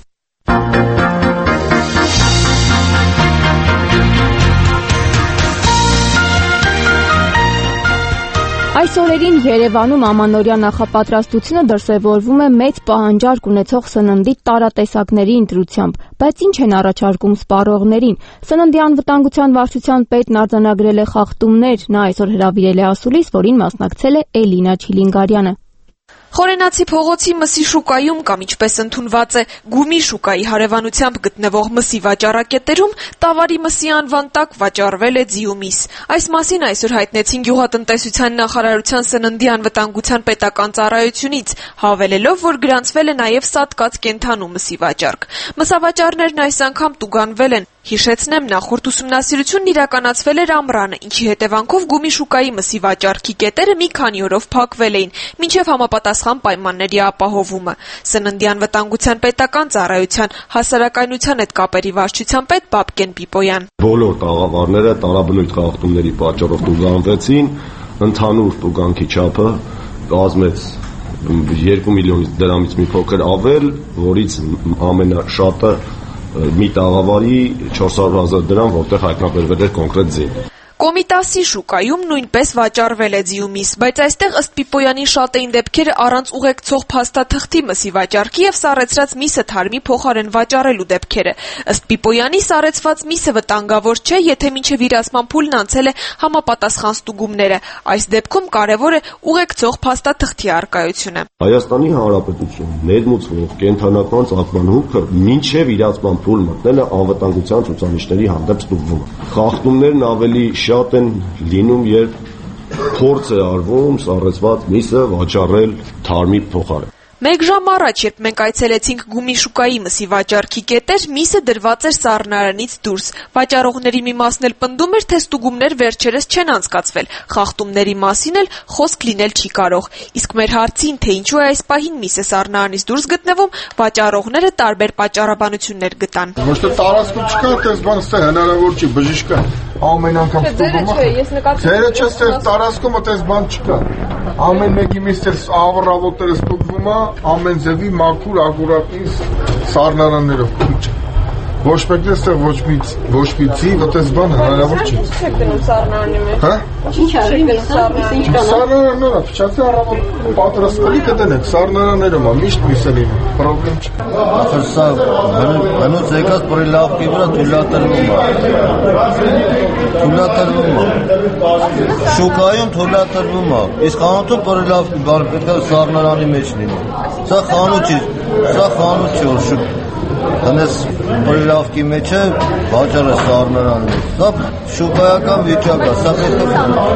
Այս օրերին Երևանում ամանորյա նախապատրաստությունը դրսևորվում է մեծ պահանջարկ ունեցող սննդի տարատեսակների ընտրությամբ, բայց ինչ են առաջարկում սպառողներին։ Սննդի անվտանգության վարչության պետն արձանագրել է խախտումներ, նա այսօր հրավիրել է ասուլիս, որին մասնակցել է Էլինա Չիլինգարյանը։ Խորենացի փողոցի մսի շուկայում կամ ինչպես ընդունված է Գումի շուկայի հարևանությամբ գտնվող մսի վաճառակետերում տավարի մսի անվան տակ վաճառվել է ձիու միս։ Այս մասին այսօր հայտնեցին Գյուղատնտեսության նախարարության սննդի անվտանգության պետական ծառայությունից, հավելելով, որ գրանցվել է նաև սատկած կենդանու մսի վաճառք։ Մսավաճառներն այս անգամ տուգանվել են։ Հիշեցնեմ, նախորդ ուսումնասիրությունն իրականացվել էր ամռանը, ինչի հետևանքով Գումի շուկայի մսի վաճառքի կետերը մի քանի օրով փակվել էին, մինչև համապատասխան պայմանների ապահովումը։ Սննդի անվտանգության պետական ծառայության հասարակայնության հետ կապերի վարչության պետ Բաբկեն Պիպոյան։ Բոլոր տաղավարները տարաբնույթ խախտումների պատճառով տուգանվեցին, ընդհանուր տուգանքի չափը կազմեց երկու միլիոն դրամից մի փոքր ավել, որից ամենաշատը մի տաղավարի չորս հարյուր հազար դրամ, որտեղ հայտնաբերվել էր կոնկրետ ձին։ Կոմիտասի շուկայում նույնպես վաճառվել է ձիու միս, բայց այստեղ ըստ Պիպոյանի շատ էին դեպքերը առանց ուղեկցող փաստաթղթի մսի վաճառքի եւ սառեցրած միսը թարմի փոխարեն վաճառելու դեպքերը։ Ըստ Պիպոյանի սառեցված միսը վտանգավոր չէ, եթե մինչև իրացման փուլն անցել է համապատասխան ստուգումները։ Այս դեպքում կարևոր է ուղեկցող փաստաթղթի առկայությունը։ Հայաստանի Հանրապետություն ներմուծվող կենդանական ծագման հումքը մինչև իրացման փուլ մտնելը անվտանգության ցուցանիշների հանդեպ ստուգվում է։ Խախտումներն ավելի շատ են լինում, երբ փորձ է արվում սառեցված միսը վաճառել թարմի փոխարեն։ Մեկ ժամ առաջ, երբ մենք այցելեցինք Գումի շուկայի մսի վաճառքի կետեր, միսը դրված էր սառնարանից դուրս։ Վաճառողների մի մասն էլ պնդում էր, թե ստուգումներ վերջերս չեն անցկացվել, խախտումների մասին էլ խոսք լինել չի կարող։ Իսկ մեր հարցին, թե ինչու է այս պահին միսը սառնարանից դուրս գտնվում, վաճառողները տարբեր պատճառաբանություններ գտան։ Ոչ թե տարածքում չկա, այդպես բան ստե հնարավոր չի, բժիշկա ամեն անգամ ստուգում է։ Ձերը չէ, ստե տարածքում այդպես բան չկա։ Ամեն մեկի միսը ավռավոտները ստուգվում է, ամեն ձևի մաքուր ակուրատից սառնարաններով քիչ։ Ոչ մեկն էստեղ ոչ մի ոչ մի ձի, այդպես բան հնարավոր չի։ Ինչ եք դնում սառնարանի մեջ։ Հա? Ինչ եք դնում սառնարանի մեջ։ Սառնարանները փչացի առավոտ պատրաստելի կդնեք, սառնարաններում է միշտ միսը լինում, պրոբլեմ չկա։ Ախր սա բնոց եկած պրիլավկի վրա թույլատրվում է։ Թույլատրվում է։ Շուկայում թույլատրվում է։ Իսկ խանութում պրիլավկի բար պետք է սառնարանի մեջ լինի։ Սա խանութ չի, սա խանութ չի, որ հենց պրիլավկի մեջ է վաճառը սառնարանում։ Սա շուկայական վիճակ է, սա պետք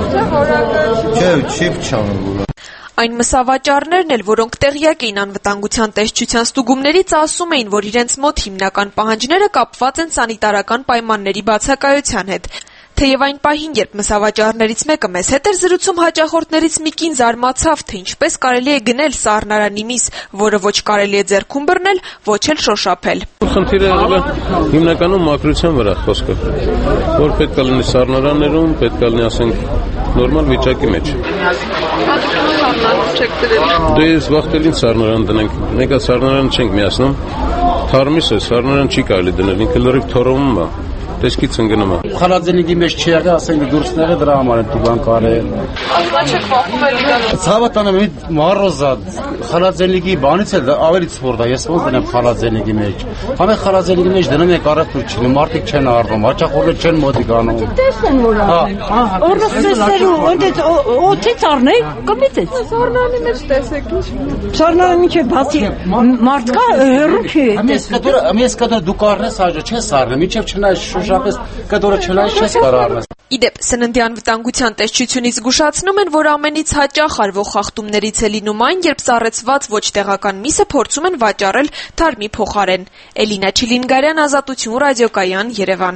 է չէ, չի փչանում։ Այն մսավաճառներն էլ, որոնք տեղյակ էին անվտանգության տեսչության ստուգումներից, ասում էին, որ իրենց մոտ հիմնական պահանջները կապված են սանիտարական պայմանների բացակայության հետ։ Թեև այն պահին, երբ մսավաճառներից մեկը մեզ հետ էր զրուցում, հաճախորդներից մի կին զարմացավ, թե ինչպես կարելի է գնել սառնարանի միս, որը ոչ կարելի է ձեռքում բռնել, ոչ էլ շոշափել։ Խնդիրը եղել է հիմնականում մաքրության վրա խոսքը, որ պետք է լինի սառնարաններում, պետք է լինի, ասենք, նորմալ վիճակի մեջ։ Դե ես վախտելին սառնարան դնենք, մենք այդ սառնարանը չենք միացնում, թարմիս է, սառնարան չի կարելի դնել, ինքը լրիվ թորովում է։ Տեսքից ընկնում է։ Խալաձենիքի մեջ չի եղել, ասենք դուրսները դրա համար են տուգան կարել։ Ասա չեք վախում էլի գալու։ Ցավատանը մի մառոզա խալաձենիքի բանից էլ ավելի ցուրտ է, ես ոնց դնեմ խալաձենիքի մեջ։ Ամեն խալաձենիքի մեջ դնում եք առափուր չի, մարդիկ չեն առնում, հաճախորդներ չեն մոտիկ անում։ Տեսնեն որ անում։ Օրնոստերու, այնտեղ օթից առնեք, կմիտեց։ Սառնարանի մեջ տեսեք ինչ։ Սառնարանի միջև բացի մարդ կա, հեռու չի։ Ամես կտորը, ամես կտորը դու կառնես, այժմ չես առնում, միջև չնայես շոշափես, կտորը չնայես չես կարող առնես։ Իդեպ, սննդի անվտանգության տեսչությունից զգուշացնում են, որ ամենից հաճախ արվող խախտումներից է լինում այն, երբ սառեցված ոչ տեղական միսը փորձում են վաճառել թարմի փոխարեն։ Էլինա Չիլինգարյան, Ազատություն, Ռադիոկայան, Երևան։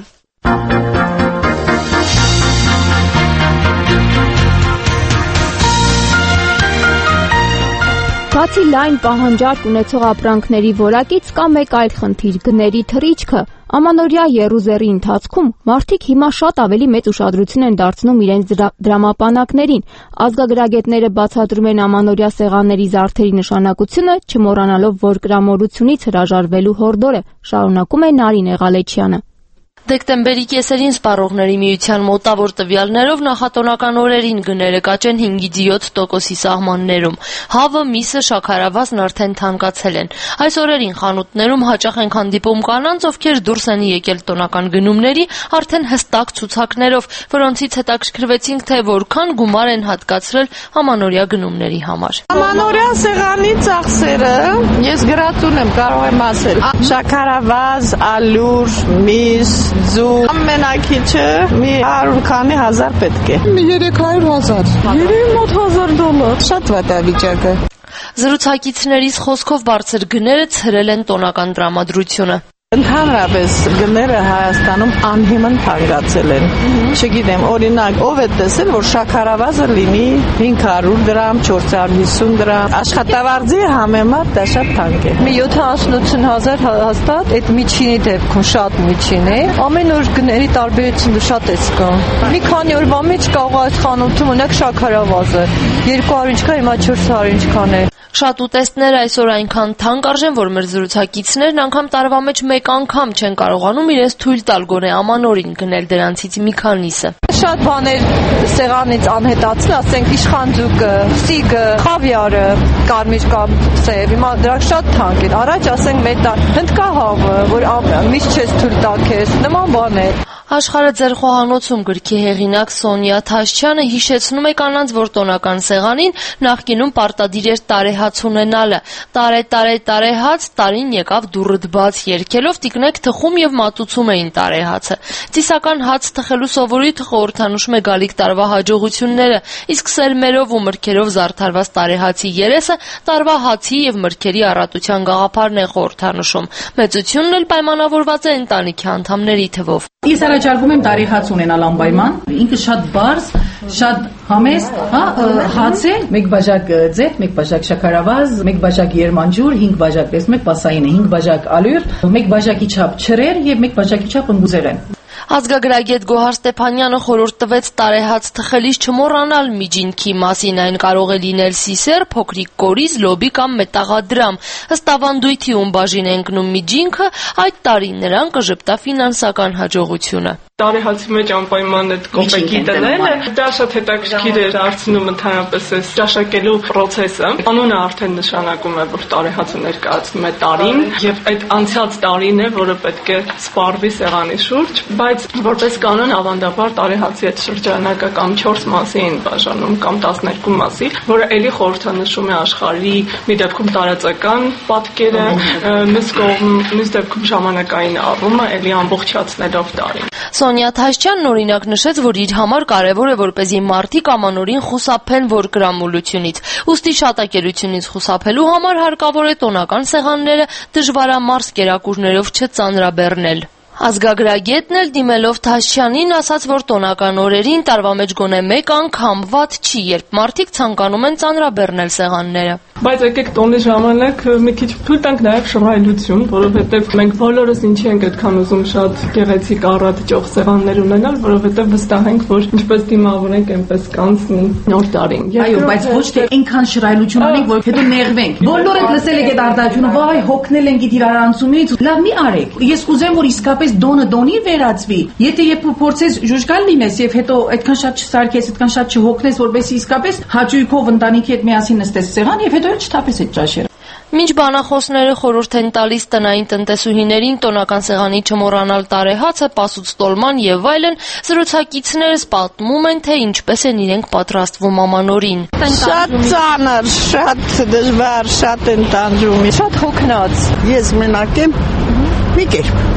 Բացի լայն պահանջարկ ունեցող ապրանքների որակից կա մեկ այլ խնդիր՝ գների թռիչքը։ Ամանորյա եռուզեռի ընթացքում մարդիկ հիմա շատ ավելի մեծ ուշադրություն են դարձնում իրենց դրամապանակներին։ Ազգագրագետները բացատրում են ամանորյա սեղանների զարդերի նշանակությունը, չմոռանալով, որ կրամորությունից հրաժարվելու հորդոր է, շարունակում է Նարինե Ղալեչյանը։ Դեկտեմբերի կեսերին Սպառողների միության մոտավոր տվյալներով նախատոնական օրերին գները կաճեն հինգից յոթ տոկոսի սահմաններում։ Հավը, միսը, շաքարավազն արդեն թանկացել են։ Այս օրերին խանութներում հաճախ են հանդիպում կանանց, ովքեր դուրս են եկել տոնական գնումների արդեն հստակ ցուցակներով, որոնցից հետաքրքրվեցինք, թե որքան գումար են հատկացրել ամանորյա գնումների համար։ Ամանորյա սեղանի ծախսերը ես գրածուն եմ, կարող եմ ասել։ Շաքարավազ, ալյուր, միս, զու, ամենակիչը մի հարյուր քանի հազար պետք է։ Մի երեք հարյուր հազար։ Երեք մոտ հազար դոլար։ Շատ վատ է վիճակը։ Զրուցակիցներիս խոսքով բարձր գները ցրել են տոնական տրամադրությունը։ Ընդհանրապես գները Հայաստանում անհիմն թանկացել են։ Չգիտեմ, օրինակ, ով է տեսել, որ շաքարավազը լինի հինգ հարյուր դրամ, չորս հարյուր հիսուն դրամ, աշխատավարձի համեմատ դա շատ թանկ է։ Մի յոթանասունութուն հազար հաստատ, այդ միջինի դեպքում շատ միջին է։ Ամեն օր գների տարբերությունը շատ է զգում։ Մի քանի օրվա մեջ կարող է այս խանութում ունեք շաքարավազը երկու հարյուր ինչքան, հիմա չորս հարյուր ինչքան է։ Շատ ուտեստներ այսօր այնքան թանկ արժեն, որ մեր զրուցակիցներն անգամ տարվա մեջ մեկ անգամ չեն կարողանում իրենց թույլ տալ գոնե ամանորին գնել դրանցից մի քանիսը։ Շատ բաներ սեղանից անհետացին, ասենք իշխանձուկը, սիգը, խավիարը, կարմիր կամ սև, հիմա դրանք շատ թանկ են։ Առաջ ասենք մետալ, հնդկահավը, որ միշտ չես թույլ տա քեզ, նման բաներ։ Աշխարհը ձեր խոհանոցում գրքի հեղինակ Սոնյա Թաշչյանը հիշեցնում է կանանց, որ տոնական սեղանին նախկինում պարտադիր էր տարեհաց ունենալը։ Տարե տարե տարեհաց, տարին եկավ դուռդ բաց երգելով տիկնեք թխում եւ մատուցում էին տարեհացը։ Ծիսական հաց թխելու սովորույթը խորհրդանշում է գալիք տարվա հաջողությունները, իսկ սերմերով ու մրգերով զարդարված տարեհացի երեսը տարվա հացի եւ մրգերի առատության գաղափարն է խորհրդանշում։ Մեծությունն էլ պայմանավորված է ընտանիքի անդամների թվով։ Ես առաջարկում եմ տարեհաց ունենալ անպայման, ինքը շատ բարձ, շատ համեստ, հա, հաց է, մեկ բաժակ ձեթ, մեկ բաժակ շաքարավազ, մեկ բաժակ երմանջուր, հինգ բաժակ տեսնում եք պասային է, հինգ բաժակ ալյուր, մեկ բաժակի չափ չրեր եւ մեկ բաժակի չափ ընկուզերեն։ Ազգագրագետ Գոհար Ստեփանյանը խորհուրդ տվեց տարեհաց թխելիս չմոռանալ միջինքի մասին, այն կարող է լինել սիսեր, փոքրիկ կորիզ, լոբի կամ մետաղադրամ։ Ըստ ավանդույթի ում բաժին է ընկնում միջինքը, այդ տարի նրան կժպտա ֆինանսական հաջողությունը։ Տարեհացի մեջ անպայման այդ կոպեկի դնելը դա շատ հետաքրքիր է դարձնում ընդհանրապես այս ճաշակելու process-ը։ Անունը արդեն նշանակում է, որ տարեհացը ներկայացնում է տարին եւ այդ անցած տարին է, որը պետք է սպառվի սեղանի շուրջ, բայց որպես կանոն ավանդաբար տարեհացի այդ շրջանակը կամ չորս մասի են բաժանում կամ տասներկու մասի, որը ելի խորհրդանշում է աշխարհի մի դեպքում տարածական պատկերը, մյուս կողմ մյուս դեպքում ժամանակային առումը ելի ամբողջացնելով տարին։ Սոնյա Թաշչյանն օրինակ նշեց, որ իր համար կարևոր է, որպեսզի մարդիկ ամանորին խուսափեն որկրամոլությունից։ Ուստի շատակերությունից խուսափելու համար հարկավոր է տոնական սեղանները դժվարամարս կերակուրներով չծանրաբեռնել։ Ազգագրագետն էլ դիմելով Թաշչյանին ասաց, որ տոնական օրերին տարվա մեջ գոնե մեկ անգամ վատ չի, երբ մարդիկ ցանկանում են ծանրաբեռնել սեղանները։ Բայց եկեք տոնի ժամանակ մի քիչ թույլ տանք նաև շռայլություն, որովհետև մենք բոլորս ինչի ենք այդքան ուզում շատ գեղեցիկ առատ ճոխ սեղաններ ունենալ, որովհետև վստահ ենք, որ ինչպես դիմավորենք, այնպես կանցնի նոր տարին։ Այո, բայց ոչ թե այնքան շռայլություն անենք, որ հետո նեղվենք։ Բոլորը լսել եք այդ արտահայտությունը, վայ, հոգնել ենք իր իրարանցումից։ Լավ մի արեք։ Ես կուզեմ, որ իսկապես դոնը դոնի վերածվի։ Եթե երբ փորձես ժուժկալ լինես եւ հետո այդքան շատ չսարքես, այդքան շատ չհոգնես, որովհետեւ իսկապես հաճույքով ընտանիքի հետ միասին նստես սեղան եւ հետո չթափես այդ ճաշերը։ Մինչ բանախոսները խորհուրդ են տալիս տնային տնտեսուհիներին տոնական սեղանի չմոռանալ տարեհացը, պասուց եւ այլն, զրուցակիցներս պատմում են, թե ինչպես են իրենք պատրաստվում ամանորին։ Շատ ծանր, շատ դժվար, շատ են տանջում, շատ հոգնած։ Ես մենակ եմ, մի կերպ։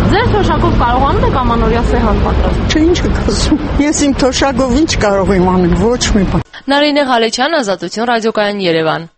Ձեր թոշակով կարողանում եք ամանորյա սեղան պատրաստել։ Չէ, ինչ եք ասում։ Ես իմ թոշակով ինչ կարող եմ անել, ոչ մի բան։ Նարինե Ղալեչյան, Ազատություն ռադիոկայան, Երևան։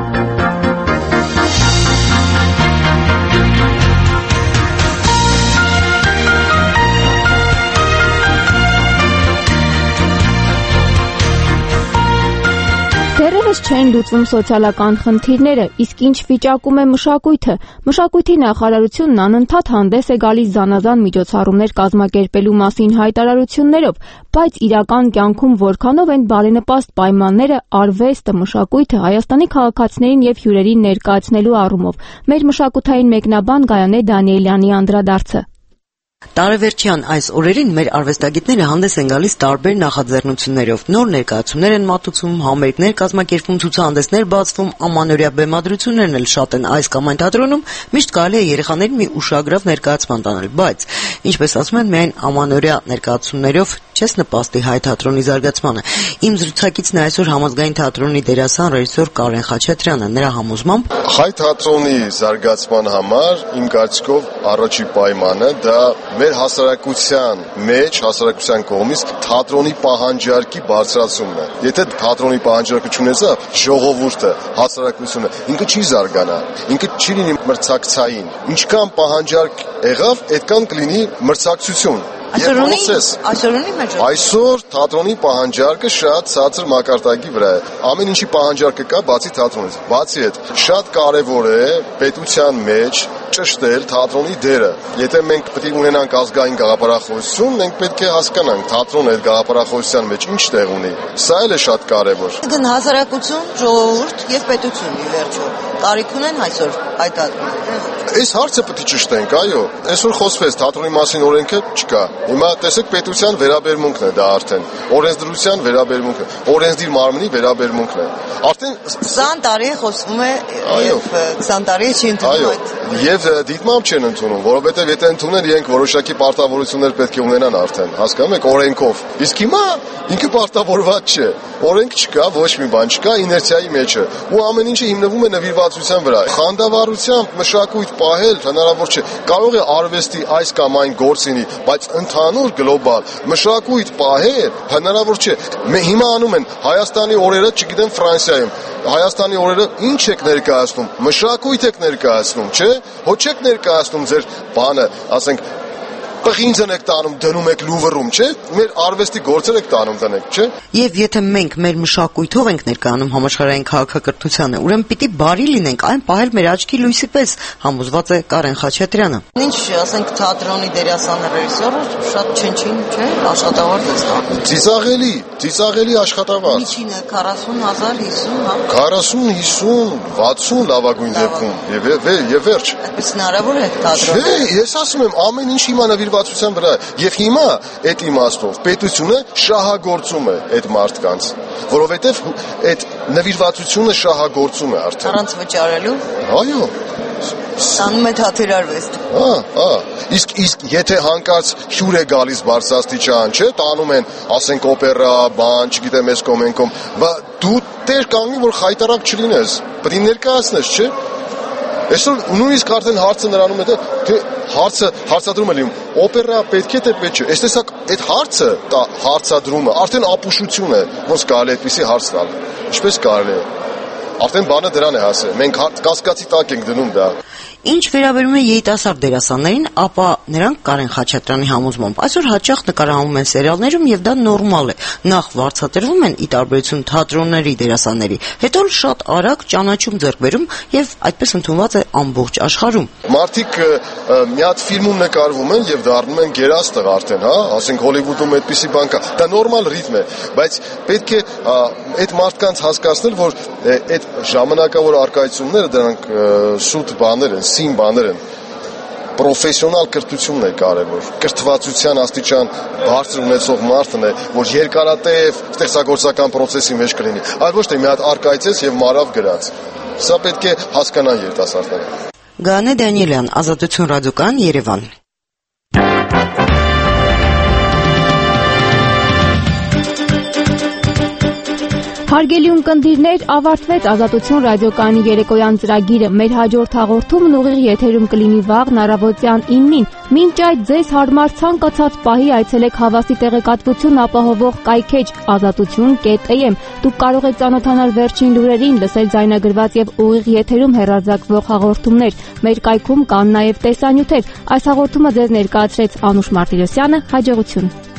Դեռևս չեն լուծվում սոցիալական խնդիրները, իսկ ինչ վիճակում է մշակույթը։ Մշակույթի նախարարությունն անընդհատ հանդես է գալիս զանազան միջոցառումներ կազմակերպելու մասին հայտարարություններով, բայց իրական կյանքում որքանով են բարենպաստ պայմանները արվեստը, մշակույթը Հայաստանի քաղաքացիներին եւ հյուրերին ներկայացնելու առումով։ Մեր մշակութային մեկնաբան Գայանե Դանիելյանի անդրադարձը։ Տարեվերջյան այս օրերին մեր արվեստագետները հանդես են գալիս տարբեր նախաձեռնություններով, նոր ներկայացումներ են մատուցում, համերգներ կազմակերպվում, ցուցահանդեսներ բացվում, ամանորյա բեմադրություններն էլ շատ են այս կամ այն թատրոնում, միշտ կարելի է երեխաներին մի ուշագրավ ներկայացման տանել, բայց ինչպես ասում են, միայն ամանորյա ներկայացումներով չես նպաստի հայ թատրոնի զարգացմանը։ Իմ զրուցակիցն է այսօր Համազգային թատրոնի դերասան ռեժիսոր Կարեն Խաչատրյանը, նրա համոզմամբ հայ թատրոնի զարգացման համար իմ կարծիքով առաջի պայմանը դա մեր հասարակության մեջ, հասարակության կողմից թատրոնի պահանջարկի բարձրացումն է։ Եթե թատրոնի պահանջարկը չունեցա, ժողովուրդը, հասարակությունը ինքը չի զարգանա, ինքը չի լինի մրցակցային։ Ինչքան պահանջարկ եղավ, այդքան կլինի մրցակցություն։ Այսօր ունի, այսօր ունի մեր ժողովուրդը։ Այսօր թատրոնի պահանջարկը շատ ցածր մակարդակի վրա է։ Ամեն ինչի պահանջարկը կա, բացի թատրոնից։ Բացի այդ, շատ կարևոր է պետության մեջ ճշտել թատրոնի դերը։ Եթե մենք պետք է ունենանք ազգային գաղափարախոսություն, մենք պետք է հասկանանք թատրոնը այդ գաղափարախոսության մեջ ինչ տեղ ունի։ Սա էլ է շատ կարևոր։ Դեն հասարակություն, ժողովուրդ եւ պետություն ի վերջո կարիք ունեն այսօր այդ թատրոնը։ Այս հարցը պետք է ճշտենք, այո։ Այսօր խոսվեց թատրոնի մասին օրենքը չկա։ Հիմա տեսեք պետության վերաբերմունքն է դա արդեն։ Օրենսդրության վերաբերմունքը, օրենսդիր մարմնի վերաբերմունքն է։ Արդեն քսան տարի է խոսվում է եւ քսան տարի է չի ընդունում այդ։ Եվ դիտմամբ չեն ընդունում, որովհետև եթե ընդունեն, իրենք որոշակի պարտավորություններ պետք է ունենան արդեն, հասկանում եք, օրենքով։ Իսկ հիմա ինքը պարտավորված չէ։ Օրենք չկա, ոչ մի բան չկա, իներցիայի մեջ է։ Ու ամեն ինչը հիմնվում է նվիրվածության վրա։ Խանդավառությամբ մշակույթ պահել հնարավոր չէ։ Կարող է արվեստի այս կամ այն գործ լինի, բայց ընդհանուր գլոբալ մշակույթ պահել հնարավոր չէ։ Հիմա անում են Հայաստանի օրերը, չգիտեմ Ֆրանսիայում։ Հայաստանի օրերը ինչ եք ներկայացնում, մշակույթ եք ներկայացնում, չէ՞։ Հո չեք ներկայացնում ձեր բանը, ասենք Պղինձն եք տանում, դնում եք Լուվրում, չէ՞։ Մեր արվեստի գործեր եք տանում դնեք, չէ՞։ Եվ եթե մենք մեր մշակույթով ենք ներկայանում համաշխարհային քաղաքակրթությանը, ուրեմն պիտի բարի լինենք, այն պահել մեր աչքի լույսի պես, համոզված է Կարեն Խաչատրյանը։ Ինչ, ասենք թատրոնի դերասանը ռեժիսորը շատ չնչին, չէ՞, աշխատավարձ է ստանում։ Ծիծաղելի, ծիծաղելի աշխատավարձ։ Միջինը քառասուն հազար, հիսուն, հա։ քառասուն, հիսուն, վաթսուն լավագույն դեպքում։ Եվ եւ վերջ։ Այդպես հնարավոր է թատրոնը։ Չէ, ես ասում եմ, ամեն ինչ հիմա նվիրվածության վրա է։ Եվ հիմա այդ իմաստով պետությունը շահագործում է այդ մարդկանց, որովհետև այդ նվիրվածությունը շահագործում է արդեն։ Առանց վճարելու։ Այո։ Ստանում է թատերարվեստ։ Հա, հա։ Իսկ իսկ եթե հանկարծ հյուր է գալիս բարձրաստիճան, չէ, տանում են, ասենք օպերա, բան, չգիտեմ, ես կոմենկոմ, բա դու տեր կանգնի, որ խայտարակ չլինես, պետք է ներկայացնես, չէ։ Այսօր նույնիսկ արդեն հարցը նրանում է, թե հարցը հարցադրում է լինում, օպերա պետք է թե պետք չէ։ Այս տեսակ այդ հարցը, դա հարցադրումը արդեն ապուշություն է, ոնց կարելի է այդպիսի հարց տալ։ Ինչպես կարելի է։ Արդեն բանը դրան է հասել։ Մենք կասկածի տակ ենք դնում դա։ Ինչ վերաբերում է երիտասարդ դերասաններին, ապա նրանք Կարեն Խաչատրյանի համոզմամբ այսօր հաճախ նկարահանվում են սերիալներում եւ դա նորմալ է։ Նախ վարձատրվում են ի տարբերություն թատրոնների դերասանների, հետո շատ արագ ճանաչում ձեռք բերում եւ այդպես ընդունված է ամբողջ աշխարհում։ Մարդիկ մի հատ ֆիլմում նկարվում են եւ դառնում են գերաստղ արդեն, հա, ասենք Հոլիվուդում այդպիսի բան կա։ Դա նորմալ ռիթմ է, բայց պետք է այդ մարդկանց հասկացնել, որ այդ ժամանակավոր արկայությունները դրանք շուտ բաներ են, սին բաներ են։ Պրոֆեսիոնալ կրթությունն է կարևոր։ Կրթվածության աստիճան բարձր ունեցող մարդն է, որ երկարատև ստեղծագործական process-ի մեջ կլինի։ Այլ ոչ թե մի հատ արկայցես եւ մարավ գրած։ Սա պետք է հասկանան երիտասարդները։ Գայանե Դանիելյան, Ազատություն ռադիոկայան, Երևան։ Հարգելի ունկնդիրներ, ավարտվեց Ազատություն ռադիոկայանի երեկոյան ծրագիրը։ Մեր հաջորդ հաղորդումն ուղիղ եթերում կլինի վաղ առավոտյան իննին։ Մինչ այդ ձեզ հարմար ցանկացած պահի այցելեք հավաստի տեղեկատվություն ապահովող կայքեջ ազատություն կետ էյ էմ։ Դուք կարող եք ծանոթանալ վերջին լուրերին, լսել ձայնագրված եւ ուղիղ եթերում հեռարձակվող հաղորդումներ։ Մեր կայքում կան նաեւ տեսանյութեր։ Այս հաղորդումը ձեզ ներկայացրեց Անուշ Մարտիրոսյանը։ Հաջողություն։